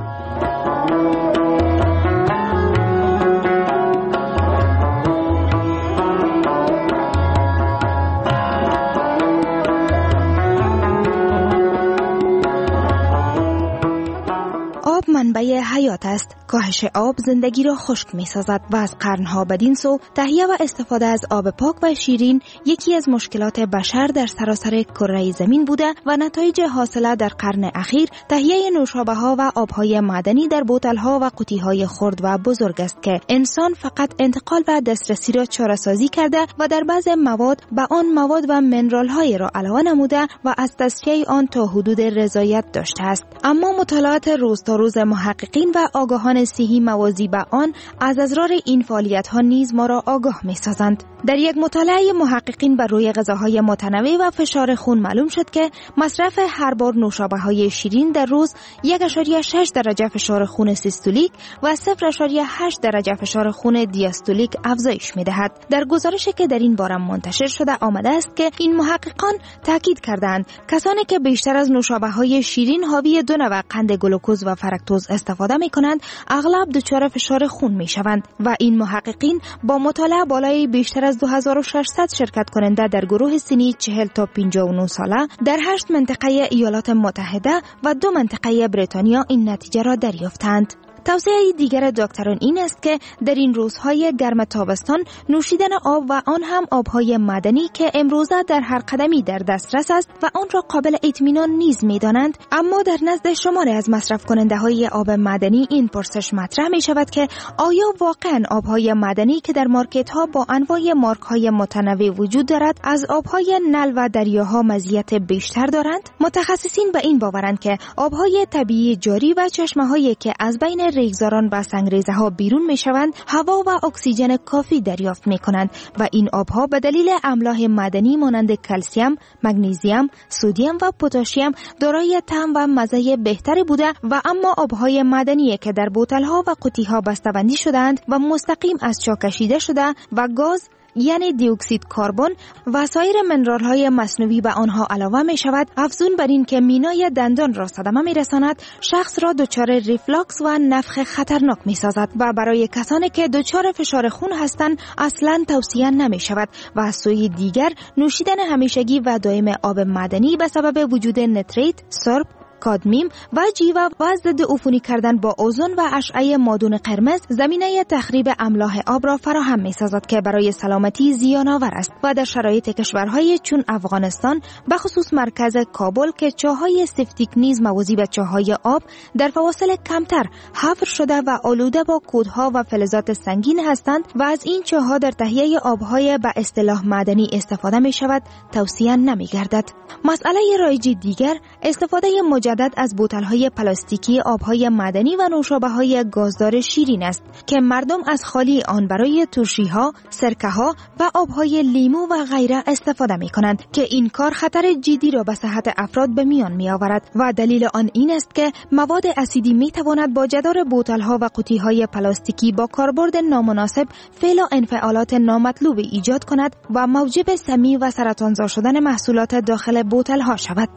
آب منبع حیات است. کاهش آب زندگی را خشک می سازد و از قرنها بدین سو تهیه و استفاده از آب پاک و شیرین یکی از مشکلات بشر در سراسر کره زمین بوده و نتایج حاصله در قرن اخیر تهیه نوشابه ها و آبهای معدنی در بوتل ها و قوطی های خرد و بزرگ است که انسان فقط انتقال و دسترسی را چاره‌سازی کرده و در بعض مواد به آن مواد و منرال های را علاوه نموده و از تصفیه آن تا حدود رضایت داشته است. اما مطالعات روز تا روز محققین و آگاهان صحی موازی به آن از اضرار این فعالیت ها نیز ما را آگاه می سازند. در یک مطالعه محققین بر روی غذاهای متنوع و فشار خون معلوم شد که مصرف هر بار نوشابه های شیرین در روز یک ممیز شش درجه فشار خون سیستولیک و صفر ممیز هشت درجه فشار خون دیاستولیک افزایش می دهد. در گزارشی که در این باره منتشر شده آمده است که این محققان تاکید کردند کسانی که بیشتر از نوشابه های شیرین حاوی دو نوع قند گلوکوز و فرکتوز استفاده می کنند اغلب دچار فشار خون می شوند و این محققین با مطالعه بالای بیشتر از دو هزار و ششصد شرکت کننده در گروه سنی چهل تا پنجاه و نه ساله در هشت منطقه ایالات متحده و دو منطقه بریتانیا این نتیجه را دریافتند. توصیه دیگر دکتران این است که در این روزهای گرم تابستان نوشیدن آب و آن هم آبهای معدنی که امروزه در هر قدمی در دسترس است و آن را قابل اطمینان نیز می‌دانند، اما در نزد شماری از مصرف کننده های آب معدنی این پرسش مطرح می شود که آیا واقعا آبهای معدنی که در مارکت ها با انواع مارک های متنوع وجود دارد از آبهای نل و دریاها مزیت بیشتر دارند؟ متخصصین به این باورند که آبهای طبیعی جاری و چشمه هایی که از بین ریگزاران و سنگریزه ها بیرون می شوند هوا و اکسیژن کافی دریافت می کنند و این آبها به دلیل املاح معدنی مانند کلسیم، مگنیزیم، سدیم و پتاسیم دارای طعم و مزه بهتری بوده و اما آبهای معدنی که در بوتل ها و قوطی ها بسته‌بندی شده‌اند و مستقیم از چا کشیده شده و گاز یعنی دی اکسید کربن و سایر منرال های مصنوعی به آنها علاوه می شود، افزون بر این که مینای دندان را صدمه می رساند، شخص را دچار ریفلاکس و نفخ خطرناک می سازد و برای کسانی که دچار فشار خون هستند اصلا توصیه نمی شود و از سوی دیگر نوشیدن همیشگی و دائم آب معدنی به سبب وجود نتریت، سرب، کادمیم و جیوه و ضد عفونی کردن با اوزون و اشعه مادون قرمز زمینه تخریب املاح آب را فراهم می سازد که برای سلامتی زیان آور است و در شرایط کشورهای چون افغانستان به خصوص مرکز کابل که چاهای سفتیک نیز موازی به چاهای آب در فواصل کمتر حفر شده و آلوده با کودها و فلزات سنگین هستند و از این چاها در تهیه آبهای به اصطلاح معدنی استفاده می شود توصیه نمی گردد. مسئله رایج دیگر استفاده مجدد از بوتل‌های پلاستیکی آب‌های معدنی و نوشابه‌های گازدار شیرین است که مردم از خالی آن برای ترشی‌ها، سرکه‌ها و آب‌های لیمو و غیره استفاده می‌کنند که این کار خطر جدی را به صحت افراد به میان می‌آورد و دلیل آن این است که مواد اسیدی می‌تواند با جدار بوتل‌ها و قوطی‌های پلاستیکی با کاربرد نامناسب فعل و انفعالات نامطلوب ایجاد کند و موجب سمی و سرطانزا شدن محصولات داخل بوتل‌ها شود.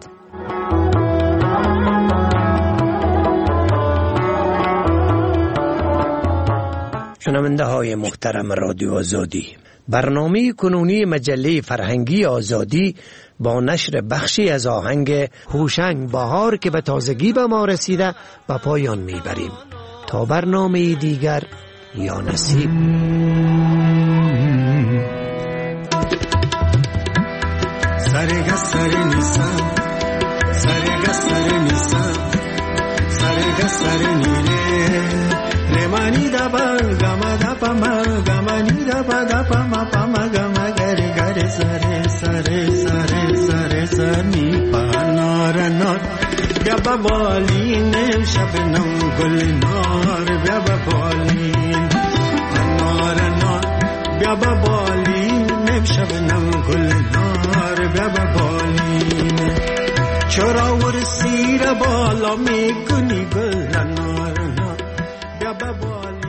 شنونده های محترم رادیو آزادی، برنامه کنونی مجله فرهنگی آزادی با نشر بخشی از آهنگ هوشنگ بهار که به تازگی به ما رسیده به پایان میبریم. تا برنامه دیگر یا نصیب. سرگا سر نیسم سرگا سر نیسم سرگا سر نیره رمانی دا با گما دا پا ما گمانی دا با دا پا ما پا ما گما گری گری سره سره سره سره سنی پا نار نار بیا با بالین شب نم گل نار بیا با بالین نار نار بیا با بالین شب نم گل نار بیا با بالین چرا ورسی را بالا میکنی گل نارنا بیا ببال